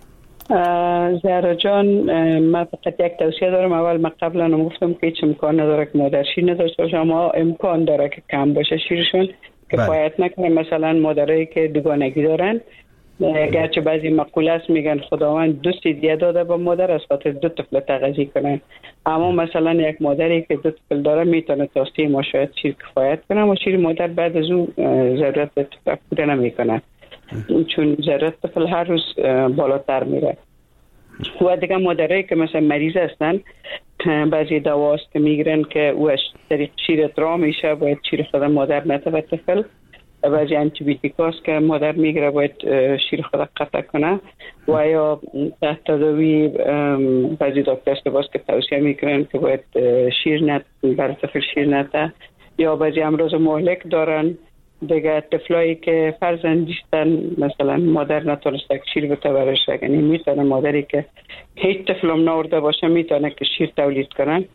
زهرا جان، من فقط یک توصیه دارم. اول من قبلا هم گفتم که هیچ امکان نداره که مادر شیر نداشته باشه، اما امکان داره که کم باشه شیرشون، کفایت نکنه. مثلا مادرایی که دوگانگی دارن، گرچه بعضی مقوله است میگن خداوند دو سیدیه داده به مادر از خاطر دو طفل تغذیه کنن، اما مثلا یک مادری که دو طفل داره میتونه تا سه ماه شاید شیر کفایت کنه، اما شیر مادر بعد از اون ضرورت به طفل پوره نمیکنه، چون ضرورت طفل هر روز بالاتر میره. و دیگه مادرایی که مثلا مریض هستن، بعضی دواست که میگیرن که او از طریق شیر ادرار میشه، باید شیر خود مادر نده به طفل. بعضی انتیبیوتیکاست که مادر میگیره باید شیر خود قطع کنه. و یا تحت تداوی بعضی دکترها باز که توصیه میکنن که باید شیر نده برای طفل شیر نده. یا بعضی امراض مهلک دارن دیگه، طفلایی که فرزند نیستن، مثلا مادر نتونسته شیر بده برش، یعنی میتونه مادری که هیچ طفلم نورده باشه میتونه که شیر تولید کنن.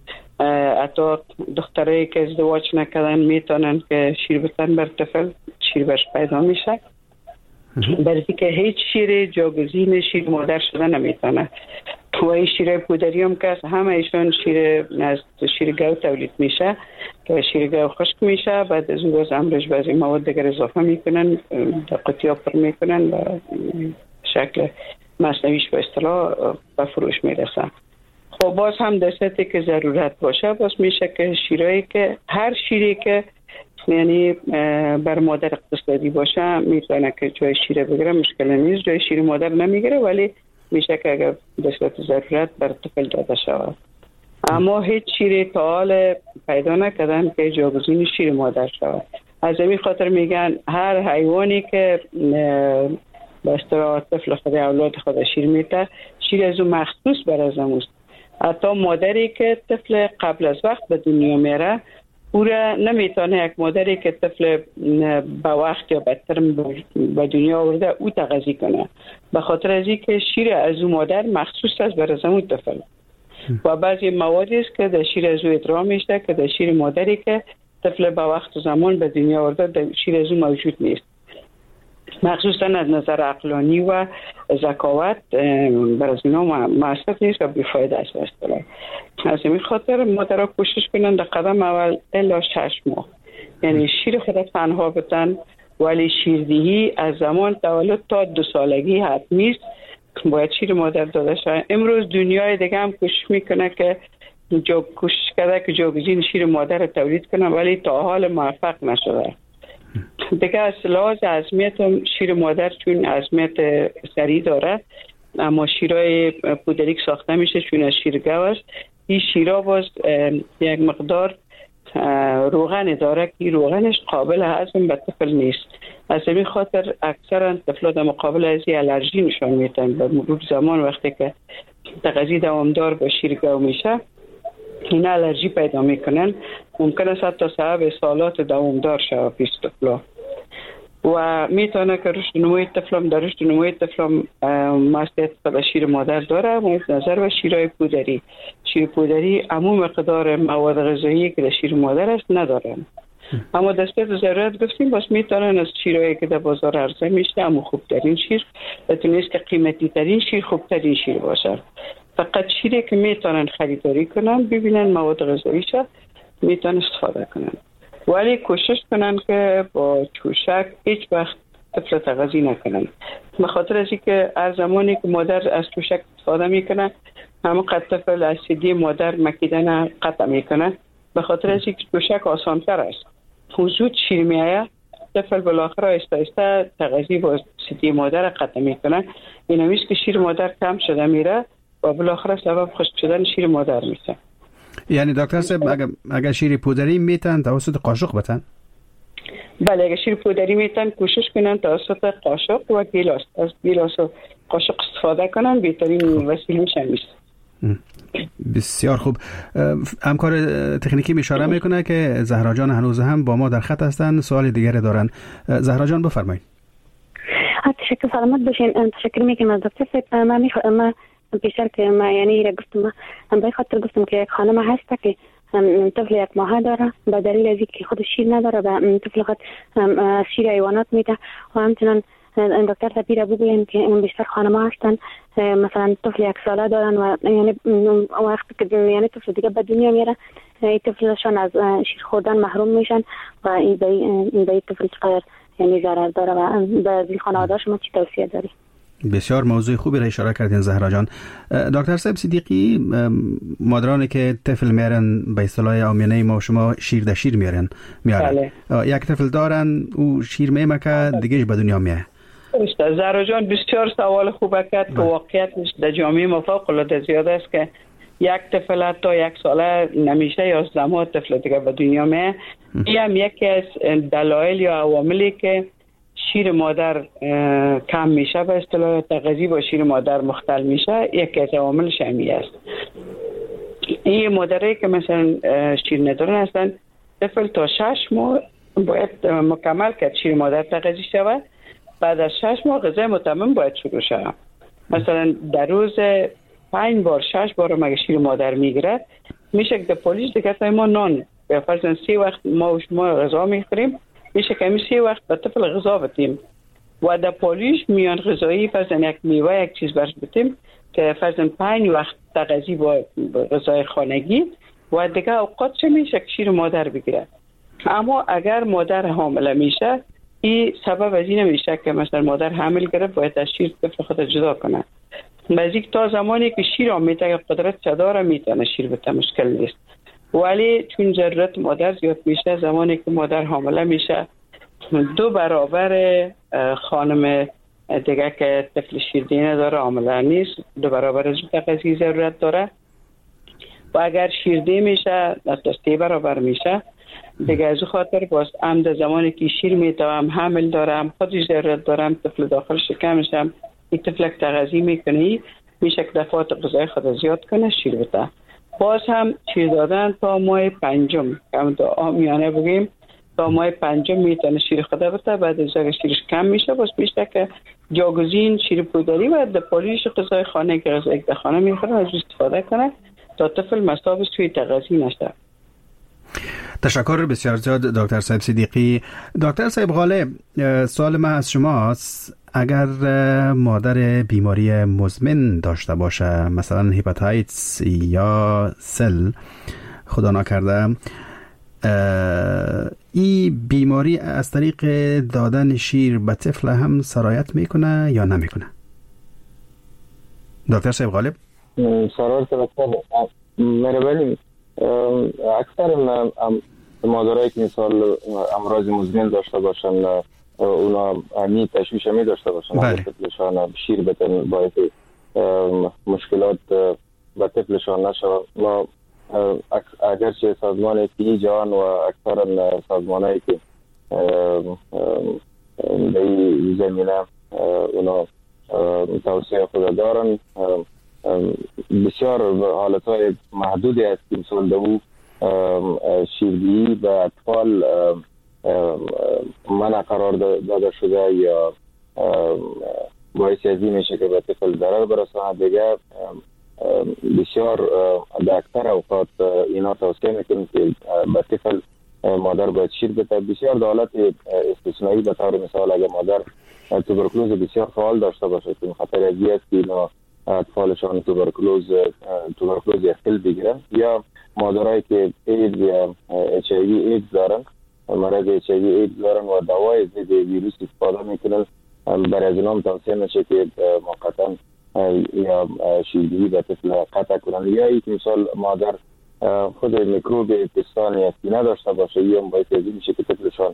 حتی دخترایی که ازدواج نکردن میتونن که شیر بدن بر طفل، شیر برش پیدا میشه. برای که هیچ شیر جاگزین شیر مادر شده نمیتونه. و این شیر پودری هم که همه ایشون شیر از شیر گاو تولید میشه که شیر گاو خشک میشه، بعد از اون باز امرش بعضی مواد دیگر اضافه میکنن، در قطعه پر میکنن و شکل مصنویش به اصطلاح به فروش میرسن. خب باز هم دستی که ضرورت باشه باز میشه که شیرایی که هر شیری که یعنی بر مادر اقتصادی باشه میتونه که جای شیر بگیره، مشکل نیست. جای شیر مادر نمیگیره ولی میشه که اگر به صورت ضرورت بر طفل داده شود. اما هیچ شیری تا حال پیدا نکردن که جاگزین شیر مادر شود. از این خاطر میگن هر حیوانی که به اصطلاح طفل خود اولاد خود شیر میده، شیر از اون مخصوص بر از اموست. حتی مادری که طفل قبل از وقت به دنیا میره، او را نمیتونه یک مادری که طفل به وقت یا بدتر به دنیا آورده او تغذیه کنه، به خاطر از اینکه شیر از او مادر مخصوص است برای اون طفل. و بعضی موادی است که در شیر از او ادرار میشه که در شیر مادری که طفل به وقت و زمان به دنیا آورده در شیر از او موجود نیست. مخصوصا از نظر عقلانی و ذکاوت بر از اینا مصرف نیست و بیفایده است. اصطلاح از این خاطر مادرها کوشش کنند در قدم اول الا شش ماه یعنی شیر خود تنها بتن، ولی شیردهی از زمان تولد تا دو سالگی حتمی است باید شیر مادر داده شود. امروز دنیای دیگه هم کوشش میکنه که جو کوشش کرده که جایگزین شیر مادر تولید کنه، ولی تا حال موفق نشده. دیگه از لحاظ اهمیت شیر مادر چون اهمیت سریع داره، اما شیرای پودری که ساخته میشه چون از شیرگو است، این شیرا باز یک مقدار روغن داره که روغنش قابل هضم به طفل نیست. از این خاطر اکثرا طفلات مقابل از این الرژی نشان میدن. به مرور زمان وقتی که تغذیه دوامدار با شیرگو میشه این الرژی پیدا میکنن، ممکن است تا سبب سالات دوامدار شود پیش طفلا و میتونه که رشد نموی طفلم در رشد نموی طفلم مسئولیت به شیر مادر داره. مورد نظر به شیرهای پودری، شیر پودری عموم مقدار مواد غذایی که در شیر مادر است ندارن، اما دسته ضرورت گفتیم باز میتونن از شیرهایی که در بازار عرضه میشه اما خوبترین شیر بتونیست که قیمتی ترین شیر خوبترین شیر باشه. فقط شیری که میتونن خریداری کنن ببینن مواد غذاییش میتونن استفاده کنن، ولی کوشش کنن که با چوشک هیچ وقت طفل تغذیه نکنن. به خاطر از اینکه هر زمانی که مادر از چوشک استفاده میکنه همون قطع طفل اسیدی مادر مکیدن قطع میکنه. به خاطر از اینکه چوشک آسان تر است، وجود شیر میایه، طفل بالاخره آهسته آهسته تغذیه با اسیدی مادر قطع میکنه. این همیشه که شیر مادر کم شده میره و بالاخره سبب خشک شدن شیر مادر میشه. یعنی دکتر صاحب اگر اگر شیر پودری میتن توسط قاشق بتن؟ بله، اگر شیر پودری میتن کوشش کنن توسط قاشق و گیلاس، از گیلاس و قاشق استفاده کنن، بهترین وسیله میشه. بسیار خوب. همکار تکنیکی اشاره میکنه که زهرا جان هنوز هم با ما در خط هستن، سوال دیگری دارن. زهرا جان بفرمایید. تشکر، سلامت باشین. تشکر میکنم از دکتر صاحب. من میخوام بیشتر که ما یعنی را گفتم من به خاطر گفتم که یک خانم هست که طفل یک ماه داره، به دلیل از اینکه خود شیر نداره به طفل خود شیر حیوانات میده و همچنان دکتر تبیر بگوین که اون بیشتر خانم هستن مثلا طفل یک ساله دارن و یعنی وقتی که یعنی طفل دیگه به دنیا میره این طفلشان از شیر خوردن محروم میشن و این به این طفل چقدر یعنی ضرر داره و به این خانواده شما چی توصیه داری؟ بسیار موضوع خوبی را اشاره کردین زهرا جان. دکتر صاحب صدیقی، مادرانی که طفل میارن به اصطلاح عامیانه ما شما شیر در شیر میارن میارن بله. یک طفل دارن او شیر میمه که دیگهش به دنیا میه. زهرا جان بسیار سوال خوبه کرد که واقعیت در جامعه ما فوق العاده زیاده است که یک طفل تا یک ساله نمیشه یا زمان طفل دیگه به دنیا میه. این هم یکی از دلایل یا عواملی که شیر مادر کم میشه، به اصطلاح تغذیه با شیر مادر مختل میشه، یکی از عواملش همین است. این مادرایی که مثلا شیر ندارن هستن طفل تا شش ماه باید مکمل کرد شیر مادر تغذیه شود. بعد از شش ماه غذای متمم باید شروع شود. مثلا در روز پنج بار شش بار مگه شیر مادر میگیره میشه که در پولیش دیگه تا ما نان به فرض سی وقت ما و شما غذا میخوریم میشه که همی سی وقت به طفل غذا بدیم و در پولیش میان غذایی فرض یک میوه یک چیز برش بدیم که فرض پنج وقت تغذیه با غذای خانگی و دیگه اوقات چه میشه که شیر مادر بگیره. اما اگر مادر حامله میشه این سبب از این میشه که مثلا مادر حامل گرفت باید از شیر طفل خود جدا کنه. بازیک تا زمانی که شیر آمیته قدرت چداره میتونه شیر بده، مشکل نیست، ولی چون ضرورت مادر زیاد میشه زمانی که مادر حامله میشه دو برابر خانم دیگه که طفل شیردهی نداره حامله نیست دو برابر از تغذیه ضرورت داره و اگر شیردهی میشه تا سه برابر میشه دیگه. از خاطر باز هم در زمانی که شیر میده هم حمل داره هم خودش ضرورت داره هم طفل داخل شکمش هم این طفل تغذیه میکنه میشه که دفعات غذای خود زیاد کنه شیر بده. باز هم شیر دادن تا ماه پنجم که هم تا آمیانه بگیم تا ماه پنجم میتونه شیر خود بده. بعد از اگر شیرش کم میشه باز بیشتر که جاگزین شیر پودری و در پالیش غذای خانه که غذای در خانه میخوره از استفاده کنه تا طفل مصاب توی تغذیه نشه. تشکر بسیار زیاد دکتر صاحب صدیقی. دکتر صاحب غالب، سوال من از شماست، اگر مادر بیماری مزمن داشته باشه، مثلا هپاتایتس یا سل خدا نکرده، این بیماری از طریق دادن شیر به طفل هم سرایت میکنه یا نمیکنه؟ دکتر صاحب غالب. سرایت میکنه. مربانی اکثر مادرایی که مثال امراض مزمن داشته باشن، اونا می تشویش می داشته باشن بله. طفلشان شیر بتن باعث مشکلات به طفلشان نشه. ما اگرچه سازمان پی جان و اکثر سازمانایی که در این زمینه اونا توصیه خود دارن، بسیار حالتهای محدودی است که مثال دو شیردهی به اطفال منع قرار داده شده یا باعث از این میشه که به طفل ضرر برسانه. دیگه بسیار در اکثر اوقات اینا توصیه میکنیم که به طفل مادر باید شیر بده. بسیار در حالت استثنایی به طور مثال اگر مادر توبرکلوز بسیار فعال داشته باشه که خطر ازی است که اینا اطفالشان توبرکلوز توبرکلوز یخل بگیرن، یا مادرایی که ایدز یا اچ آی وی ایدز دارن، مرض اچ آی وی ایدز دارن و دوای ضد ویروس استفاده میکنن، برای از اینا توصیه میشه که موقتا یا شیردهی به طفل قطع کنن. یا یک مثال مادر خود میکروب پستانی استی نداشته باشه، یا باعث از این میشه که طفلشان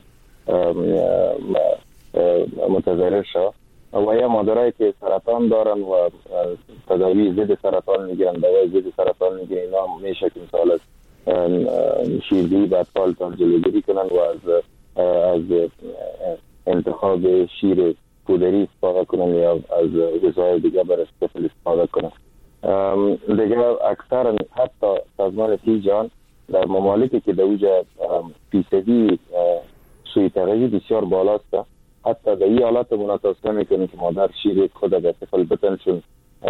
متضرر شه. و یا مادرایی که سرطان دارن و تداوی ضد سرطان میگیرن، دوای ضد سرطان میگیرن، اینا میشه که مثال از شیردهی به اطفال تا جلوگیری کنن و از از انتخاب شیر پودری استفاده کنن یا از غذای دیگه برای طفل استفاده کنن. دیگه اکثر حتی سازمان پی جان در ممالکی که در اوجه فیصدی سوی تغذیه بسیار بالاست، حتی در این حالت منتوصیه میکنه که مادر شیر خود به طفل بتن، چون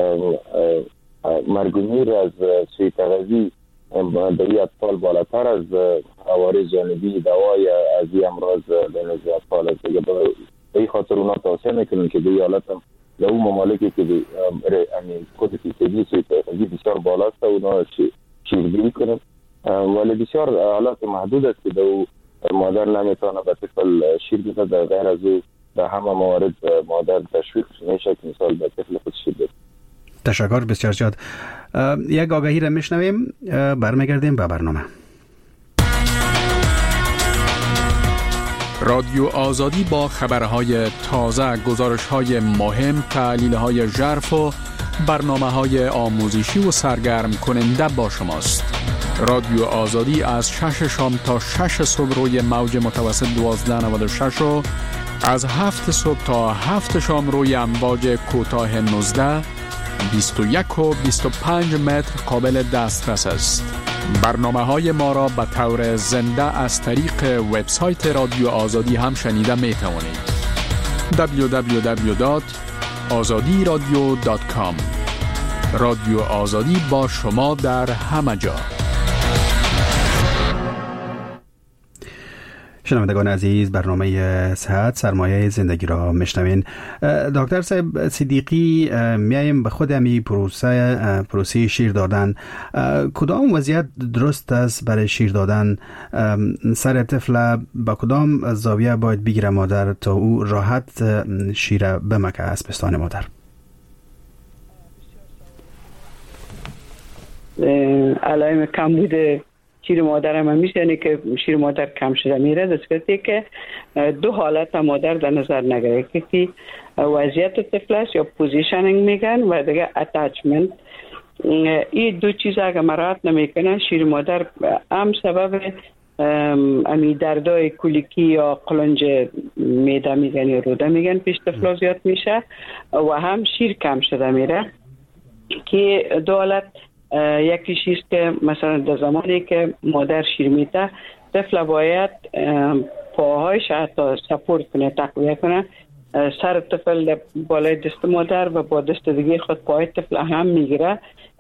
مرگومیر از سوی تغذیه در این اطفال بالاتر از عوارض جانبی دوای از این امراض در نزد اطفال است. دیگه به این خاطر اونا توصیه میکنن که در این حالت هم در اون ممالکی که خود فیصدی سوی تغذیه بسیار بالاست اونا شیرگیری کنن، ولی بسیار حالات محدود است که در اون مادر نمیتونه به طفل شیر بده. در غیر از او در همه موارد مادر تشویق میشه که مثال به طفل خود شیر بده. تشکر بسیار زیاد. یک آگهی را میشنویم، برمیگردیم به برنامه. رادیو آزادی با خبرهای تازه، گزارش‌های مهم، تحلیل‌های ژرف و برنامه‌های آموزشی و سرگرم کننده با شماست. رادیو آزادی از شش شام تا شش صبح روی موج متوسط دوازده نود و شش و از هفت صبح تا هفت شام روی امواج کوتاه نوزده، بیست و یک و بیست و پنج متر قابل دسترس است. برنامه‌های ما را به طور زنده از طریق وبسایت رادیو آزادی هم شنیده می توانید. دبلیو دبلیو دبلیو دات آزادی رادیو دات کام. رادیو آزادی با شما در همه جا. شنوندگان عزیز، برنامه صحت سرمایه زندگی را میشنوین. دکتر صاحب صدیقی، میایم به خود همی پروسه پروسه شیر دادن. کدام وضعیت درست است برای شیر دادن؟ سر طفل با کدام زاویه باید بگیره مادر تا او راحت شیر بمکه از پستان مادر؟ علائم کم بوده شیر مادر هم میشه که شیر مادر کم شده میره، دستگاهی که دو حالت مادر در نظر نگیره که وضعیت طفل است یا پوزیشنینگ میگن و دیگه اتچمنت. این دو چیز اگه مراعات نمیکنه شیر مادر هم سبب امی دردای کولیکی یا قلنج میده میگن یا روده میگن پیش طفل زیاد میشه و هم شیر کم شده میره. که دو حالت یکی چیز که مثلا در زمانی که مادر شیر میده طفل باید پاهایش حتی سپورت کنه، تقویه کنه، سر طفل بالای دست مادر و با دست دیگه خود پای طفل هم میگیره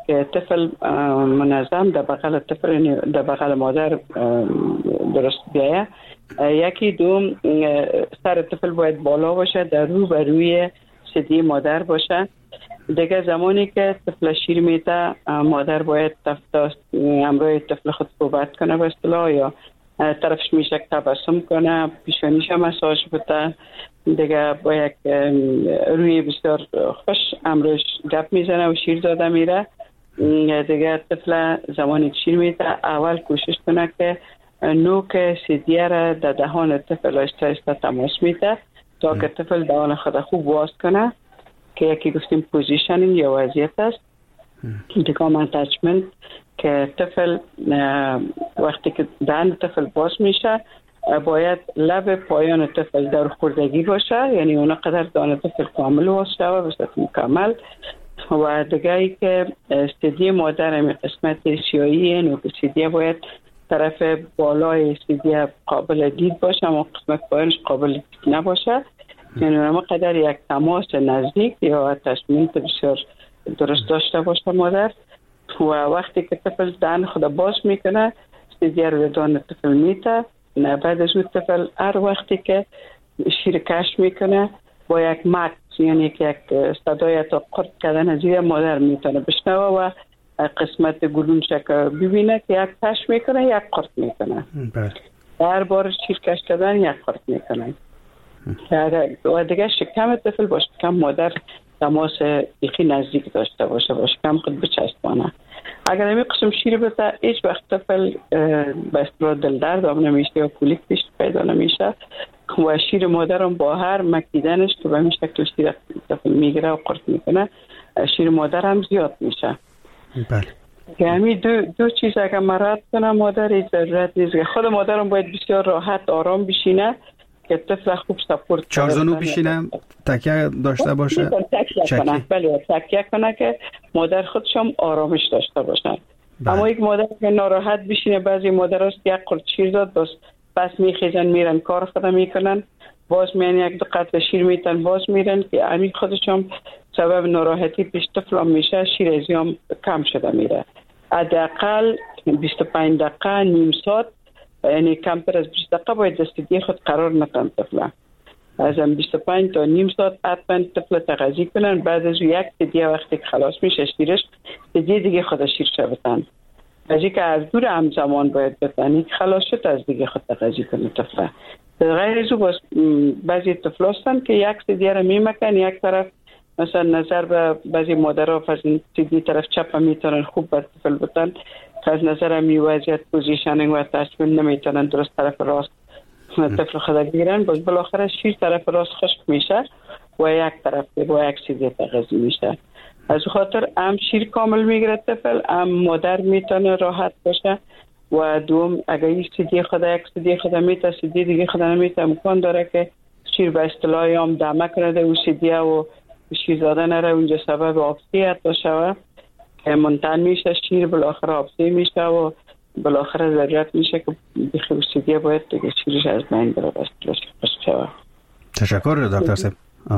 که طفل منظم در بغل طفل در بغل مادر درست بیایه. یکی دوم سر طفل باید بالا باشه، در رو بر روی ثدی مادر باشه. دیگه زمانی که طفل شیر میده مادر باید همراه طفل خود صحبت کنه به اصطلاح، یا طرفش میشه تبسم کنه، پیشانیش مساج بده. دیگه باید روی بسیار خوش امروش گپ میزنه و شیر داده میره. دیگه طفل زمانی که شیر میده اول کوشش کنه که نوک ثدیه را در دهان طفل آهسته آهسته تماس میده تا که طفل دهان خود خوب باز کنه، که یکی گفتیم پوزیشنینگ یا وضعیت است. دیگه منتجمنت که طفل وقتی که دهان طفل باز میشه باید لب پایان طفل در خوردگی باشه، یعنی اون قدر دهان طفل کامل باز شده به صورت مکمل. و دیگه ای که ثدی مادر همین قسمت سیاهی نوک ثدیه باید طرف بالای ثدیه قابل دید باشه اما قسمت پایانش قابل دید نباشه، یعنی اون قدر یک تماس نزدیک یا اتچمنت بسیار درست داشته باشه مادر. و وقتی که طفل دهن خود باز میکنه ثدیه رو دهان طفل میته. بعد از اون طفل هر وقتی که شیر کش میکنه با یک مک، یعنی که یک صدای تا قرد کردن از زیر مادر میتونه بشنوه و قسمت گلون شکر ببینه که یک کش میکنه یک قرد میکنه. هر بار شیر کش کردن یک قرد میکنه. و دیگه شکم طفل با شکم مادر تماس بیخی نزدیک داشته باشه، با شکم خود بچسبانه. اگر همین قسم شیر بده هیچ وقت طفل به اصطلاح دل درد هم نمیشه یا کولیک پیش پیدا نمیشه. و شیر مادرم با هر مکیدنش که به همین شکل شیر طفل میگیره و قرد میکنه شیر مادر هم زیاد میشه. بله. که همین دو, دو چیز اگر مرد کنه مادر هیچ ضرورت نیست. خود مادرم باید بسیار راحت آرام بشینه که طفل خوب سپورت چارزانو بشینه، تکیه داشته باشه، تکیه کنه. بله تکیه کنه که مادر خودش هم آرامش داشته باشه. اما یک مادر که ناراحت بشینه، بعضی مادر هست یک قرد شیر داد بس پس میخیزن میرن کار خود میکنن، باز میان یک دو قطره شیر میتن باز میرن که همین خودش هم سبب ناراحتی پیش طفل هم میشه، شیر ازی هم کم شده میره. حداقل بیست و پنج دقیقه نیم ساعت، یعنی کمتر از بیست دقیقه باید ثدی خود قرار ندن طفل. از هم بیست و پنج تا نیم ساعت حتما طفل تغذیه کنن. بعد از یک ثدی وقتی که خلاص میشه شیرش ثدی دیگه خود شیر شدن. از اینکه از دور همزمان باید بتنی که خلاص شد از دیگه خود تغذیه کنه طفل. غیر از او بعضی طفل هستن که یک ثدی را میمکن یک طرف، مثلا نظر به بعضی مادرها از ثدی طرف چپ میتونن خوب بر طفل بتن که از نظر می وضعیت پوزیشنینگ و تشکیل نمیتونن درست طرف راست طفل خود بگیرن. باز بالاخره شیر طرف راست خشک میشه و یک طرف با یک ثدی تغذیه میشه. از خاطر هم شیر کامل میگیره طفل، هم مادر میتونه راحت باشه. و دوم اگر یک ثدی خود یک ثدی خود میته ثدی دیگه خود نمیته، امکان داره که شیر به اصطلاح هم دمه کنه و ثدی و شیر داده نره، اونجا سبب آبسیت باشه که منتن میشه شیر بالاخره آبسی میشه و بالاخره ضرورت میشه که بخیر ثدی باید دیگه شیرش از بین بره به اصطلاح خشک شود. تشکر دکتر صاحب.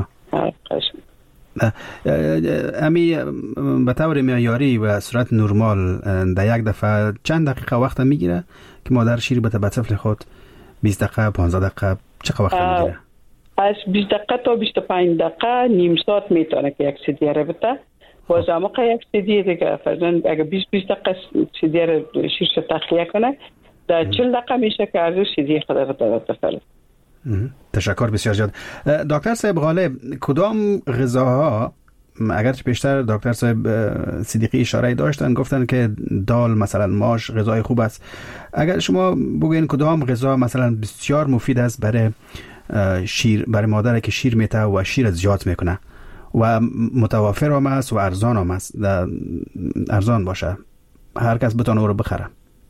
امی به طور معیاری و صورت نرمال در یک دفعه چند دقیقه وقت میگیره که مادر شیر بده به طفل خود؟ بیست دقیقه، پانزده دقیقه، چقدر وقت میگیره؟ از بیست دقیقه تا بیست و پنج دقیقه نیم ساعت میتونه که یک ثدی رو بده. باز هم یک ثدی دیگه فرضاً اگه بیست بیست دقیقه ثدی رو شیرش تخلیه کنه در چهل دقیقه میشه که از ثدی خود رو بده طفل. تشکر بسیار زیاد. دکتر صاحب غالب، کدام غذاها، اگرچه بیشتر دکتر صاحب صدیقی اشاره داشتن گفتن که دال مثلا ماش غذای خوب است، اگر شما بگوین کدام غذا مثلا بسیار مفید است برای شیر، برای مادر که شیر میته و شیر زیاد میکنه و متوفر هم است و ارزان هم است، ارزان باشه هر کس بتونه او رو بخره؟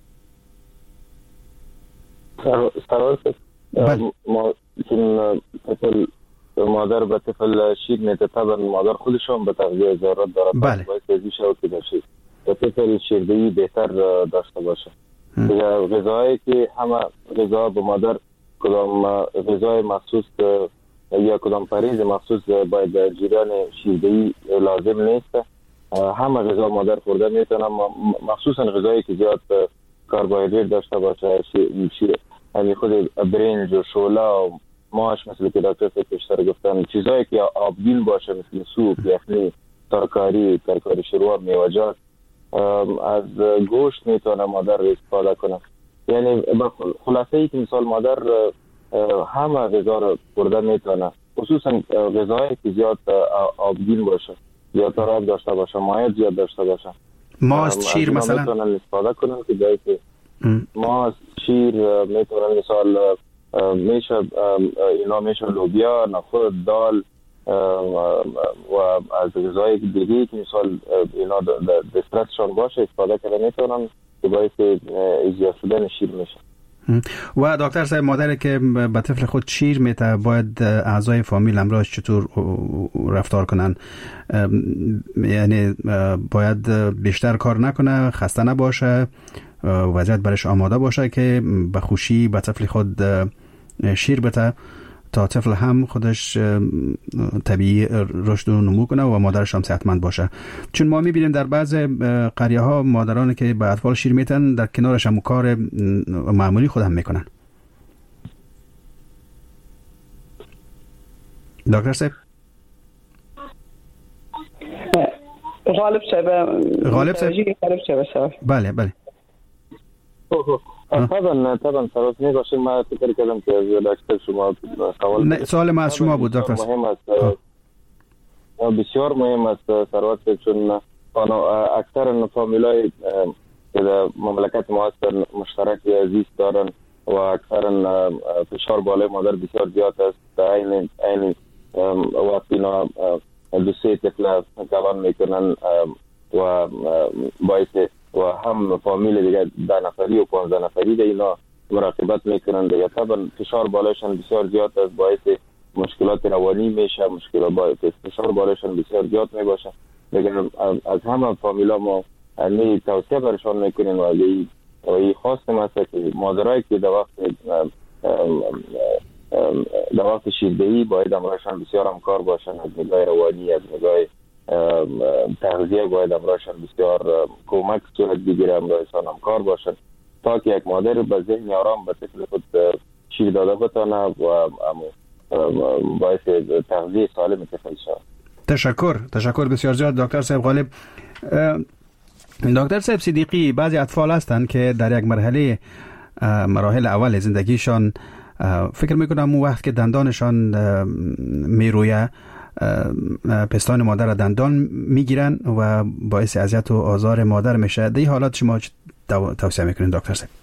سوال ما چون طفل مادر به طفل شیر میده، طبعا مادر خودش هم به تغذیه ضرورت داره. بله. باید تیزی شود که بشه به طفل شیردهی بهتر داشته باشه. غذایی که همه غذا به مادر کدام غذای مخصوص یا کدام پریز مخصوص باید جریان شیردهی لازم نیست. همه غذا مادر خورده میتونه، مخصوصا غذایی که زیاد کربوهیدرات داشته باشه، یعنی خود برنج و شوله و ماش، مثل که دکتر پیشتر گفتن، چیزایی که آبگین باشه مثل سوپ، یخنی، ترکاری، ترکاری شروع، میوه‌جات، از گوشت میتونه مادر استفاده کنه. یعنی خلاصه ای که مثال مادر همه غذا رو خورده میتونه، خصوصا غذایی که زیاد آبگین باشه، زیاد آب داشته باشه، مایع زیاد داشته باشه. ماست، شیر مثلا میتونن استفاده کنن که جایی که ماست، شیر میتونن، مثال میشه اینا میشه لوبیا، نخود، دال و از غذای دیگه که مثال اینا دسترسشان باشه استفاده کنن میتونن که باعث زیاد شدن شیر میشه. و دکتر صاحب، مادری که به طفل خود شیر میده باید اعضای فامیل امراض چطور رفتار کنن؟ یعنی باید بیشتر کار نکنه، خسته نباشه، وضعیت برش آماده باشه که به خوشی به طفل خود شیر بده تا طفل هم خودش طبیعی رشد و نمو کنه و مادرش هم صحتمند باشه. چون ما میبینیم در بعض قریه ها مادرانی که به اطفال شیر میتن در کنارش هم کار معمولی خود هم میکنن. دکتر صاحب غالب صاحب غالب صاحب بله بله طبعا طبعا سروت میگوشیم. ما فکر کردم که از دکتر شما سوال نه، سوال ما از شما بود دکتر. مهم است، بسیار مهم است سروت، چون اکثر فامیلای که در مملکت ما هستن مشترک زیست دارن و اکثر فشار بالای مادر بسیار زیاد است. این این وقتی اینا دو سه طفل کلان میکنن و باعث و هم فامیل دیگه ده نفری و پانزده نفری دیگه اینا مراقبت میکنن دیگه، طبعا فشار بالایشان بسیار زیاد است، باعث مشکلات روانی میشه، مشکلات باعث فشار بالایشان بسیار زیاد میباشه دیگه. از همه فامیلا ما می توصیه برشان میکنیم و این خواستم است که مادرایی که در وقت در وقت شیردهی باید امرایشان بسیار همکار باشن، از نگاه روانی، از نگاه تغذیه باید امرایشان بسیار کمک صورت بگیره، امرایشان همکار باشن تا که یک مادر به ذهن آرام به طفل خود شیر داده بتانه و باعث تغذیه سالم طفل شود. تشکر تشکر بسیار زیاد دکتر صاحب غالب. دکتر صاحب صدیقی، بعضی اطفال هستند که در یک مرحله مراحل اول زندگیشان فکر میکنم اون وقت که دندانشان میرویه پستان مادر را دندان میگیرن و باعث اذیت و آزار مادر میشه. در این حالات شما توصیه میکنین دکتر صاحب؟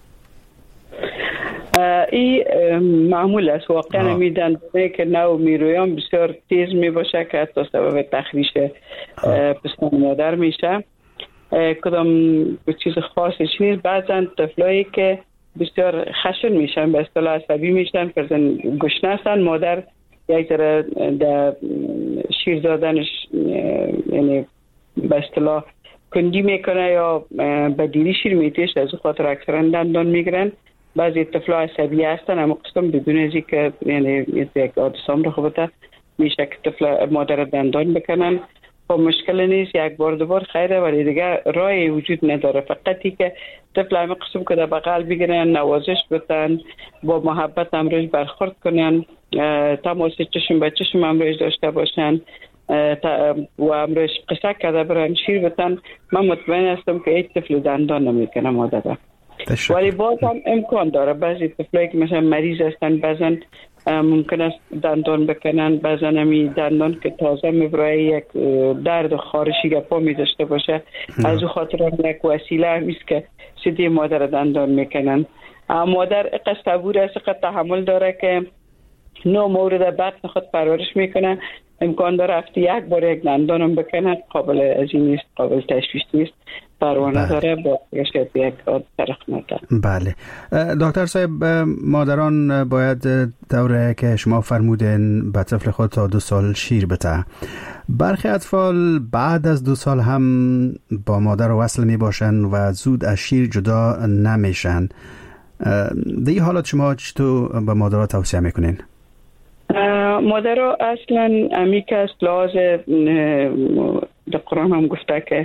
این معمول است واقعا. میدن که نو میرویان بسیار تیز میباشه که حتی سبب تخریش پستان مادر میشه. کدام چیز خاصی نیست. بعضا طفلایی که بسیار خشن میشن، به اصطلاح عصبی میشن، فرزن گشنه هستن، مادر یک ذره در شیر دادنش یعنی به اصطلاح کندی میکنه یا به دیری شیر میتیش، از خاطر اکثرا دندان میگیرن. بعضی طفلا عصبی هستن، اما قسم بدون ازی که یعنی یک آدسام رو خوبته میشه که طفل مادر دندان بکنن. خب مشکل نیست، یک بار دو بار خیره، ولی دیگه راهی وجود نداره. فقطی که طفل همه قسم که در بغل بگیرن، نوازش بتن، با محبت امروز برخورد کنن، تماس چشم به چشم امروز داشته باشن و امروز قصه کرده برن، شیر بتن. من مطمئن هستم که یک طفل دندان نمیکنه مادر. ولی باز هم امکان داره بعضی طفلایی که مثلا مریض هستن بعضن ممکن است دندان بکنن، بعضن همی دندان که تازه میبره یک درد خارشی گپا می داشته باشه، از او خاطر هم یک وسیله همیست که سیدی مادر دندان میکنن. مادر اقصد صبور است، اقصد تحمل داره که نو مورد بطن خود پرورش میکنه، امکان داره هفته یک بار یک دندان هم بکنه، قابل از این نیست، قابل تشویش نیست، پروانه داره با یک یک آد ترخ نده. بله دکتر صاحب، مادران باید دوره که شما فرمودین به طفل خود تا دو سال شیر بده. برخی اطفال بعد از دو سال هم با مادر وصل می باشن و زود از شیر جدا نمیشن. در این حالات شما چطور به مادرها توصیه میکنین؟ مادر اصلا امی که از لحاظ در قرآن هم گفته که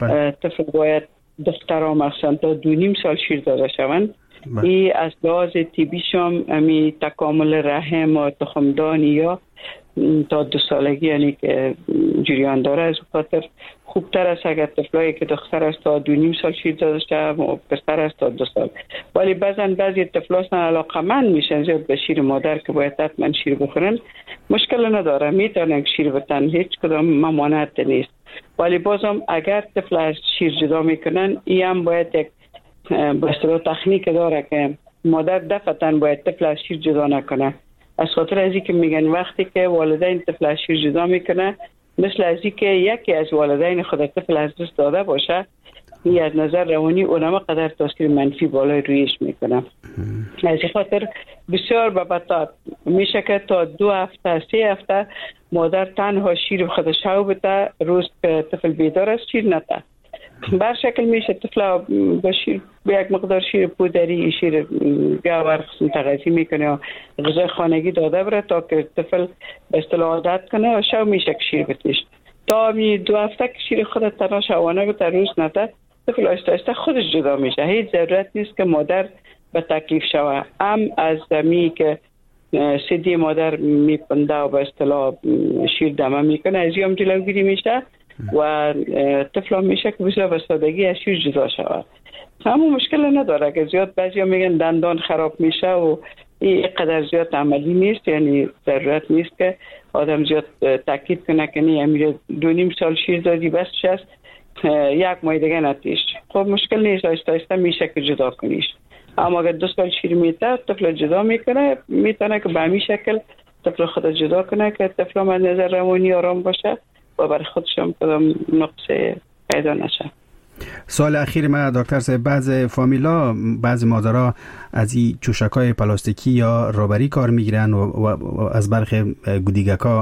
طفل باید دخترها مخصوصا تا دو نیم سال شیر داده شوند. ای از لحاظ طبی شام امی تکامل رحم و تخمدانی یا تا دو سالگی یعنی که جریان داره، از خاطر خوبتر است اگر طفلایی که دختر است تا دو نیم سال شیر داده شود و پسر است تا دو سال. ولی بعضن بعضی طفلا اصلا علاقمند میشن زیاد به شیر مادر که باید حتما شیر بخورن، مشکل نداره، میتونن شیر بتن، هیچ کدام ممانعت نیست. ولی بازم اگر طفل از شیر جدا میکنن، این هم باید یک به اصطلاح تکنیک داره که مادر دفعتاً باید طفل از شیر جدا نکنه. از خاطر از اینکه میگن وقتی که والدین طفل از شیر جدا میکنه، مثل از اینکه یکی از والدین خود طفل از دست داده باشه، این از نظر روانی اونم قدر تاثیر منفی بالای رویش میکنه. از این خاطر بسیار بابتا میشه که تا دو هفته سه هفته مادر تنها شیر خودش شو بده، روز که طفل بیدار است شیر نده. بر شکل میشه طفل با شیر به یک مقدار شیر پودری، شیر گاور تغذیه میکنه و غذای خانگی داده بره تا که طفل به اصطلاح عادت کنه و شو میشه که شیر بتیش. تا می دو هفته که شیر خودت تنها شوانه بده روز نده، طفل آهسته آهسته خودش جدا میشه. هیچ ضرورت نیست که مادر به تکلیف شوه. هم از زمینی که سیدی مادر میپنده و به اصطلاح شیر دمه میکنه از یام جلوگیری میشه و طفل میشه که بسیار به سادگی از شیر جدا شود. همون مشکل نداره که زیاد بعضی ها میگن دندان خراب میشه و این قدر زیاد عملی نیست، یعنی ضرورت نیست که آدم زیاد تاکید کنه که نه امیر دو نیم سال شیر دادی بس شست یک ماه دیگه نتیش. خب مشکل نیست، آیسته آیسته میشه که جدا کنیش. اما اگر دو سال شیر میده طفل جدا میکنه، میتونه که به همین شکل طفل خود جدا کنه که طفل من نظر روانی آرام باشه و برای خودش هم کدام نقصه پیدا نشه. سوال اخیر ما دکتر صاحب، بعض فامیلا بعض مادرها از این چوشکای پلاستیکی یا رابری کار میگیرن و, و, و از برخی گودیگکا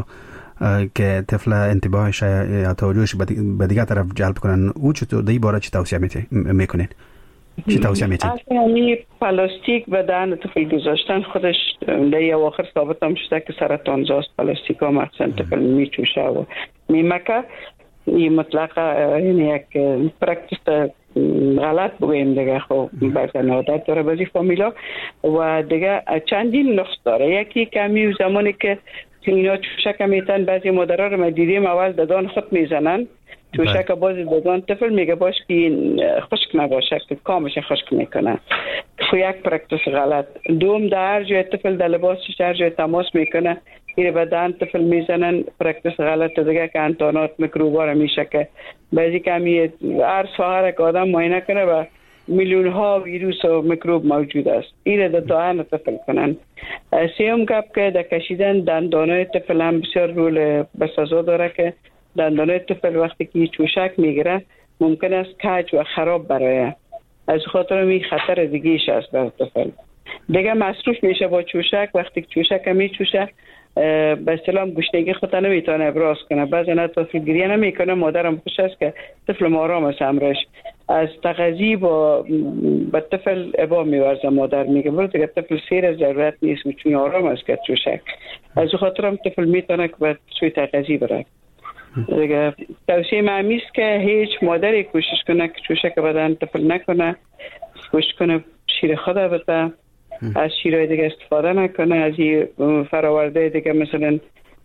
که طفل انتباهش یا توجهش به دیگه طرف جلب کنن، او چطور در این باره چی توصیه میکنین؟ چی توصیه میکنین؟ اصلا این پلاستیک به دهن طفل گذاشتن خودش در یه آخر ثابت هم شده که سرطان زاست. پلاستیک ها مثلا طفل میچوشه و میمکه. این مطلق یعنی یک پرکتیس غلط بگویم دیگه. خب بعضی عادت داره بعضی فامیلا و دیگه چندین نقص داره. یکی کمی زمانی که اینا چوشک میتن، بعضی مادرها رو ما دیدیم اول ددان خود میزنن چوشک بازی ددان طفل میگه باش که خشک نباشه که کامش خشک میکنه. خب یک پرکتیس غلط. دوم در هر جای طفل در لباسش هر جای تماس میکنه این بدن طفل میزنن، پرکتیس غلط دیگه که انتانات میکروبا میشه که بعضی کمی هر ساعت که آدم معاینه کنه و میلیون ها ویروس و میکروب موجود است. این رو دهان طفل کنن. سیوم گپ که در کشیدن دندانای طفل هم بسیار رول بسازا داره که دندانای طفل وقتی که چوشک میگیره ممکن است کج و خراب برایه. از خاطر می خطر دیگهش است بر طفل. دیگه مصروف میشه با چوشک. وقتی که چوشک میچوشه به اصطلاح گشنگی خود نمیتونه ابراز کنه. بعضی نه طفل گریه نمیکنه، مادرم خوش است که طفل آرام است امرش. از تغذیه با با طفل ابا میورزه. مادر میگه برو دیگه طفل سیر ضرورت نیست چون آرام است که چوشک. از خاطر هم طفل میتونه که به سوی تغذیه بره. دیگه توصیه من است که هیچ مادری کوشش کنه که چوشک بدن طفل نکنه، کوشش کنه شیر خود بده، از شیرهای دیگه استفاده نکنه، از این فراورده دیگه مثلا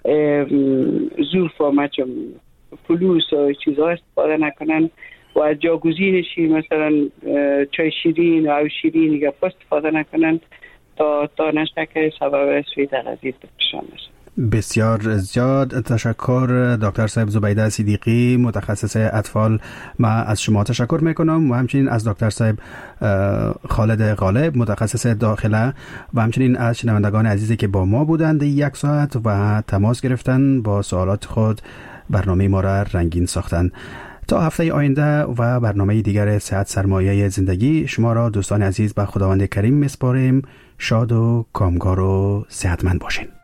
زوف و مچم فلوس و چیزها استفاده نکنن و از جاگزین شیر مثلا چای شیرین و او شیرین دیگه استفاده نکنن تا تا نشه که سبب سوی تغذیه بشن. بسیار زیاد تشکر دکتر صاحب زبیده صدیقی، متخصص اطفال. ما از شما تشکر میکنم و همچنین از دکتر صاحب خالد غالب، متخصص داخله، و همچنین از شنوندگان عزیزی که با ما بودند یک ساعت و تماس گرفتن با سوالات خود برنامه ما را رنگین ساختن. تا هفته آینده و برنامه دیگر صحت سرمایه زندگی شما را دوستان عزیز به خداوند کریم میسپاریم. شاد و کامگار و صحتمند باشین.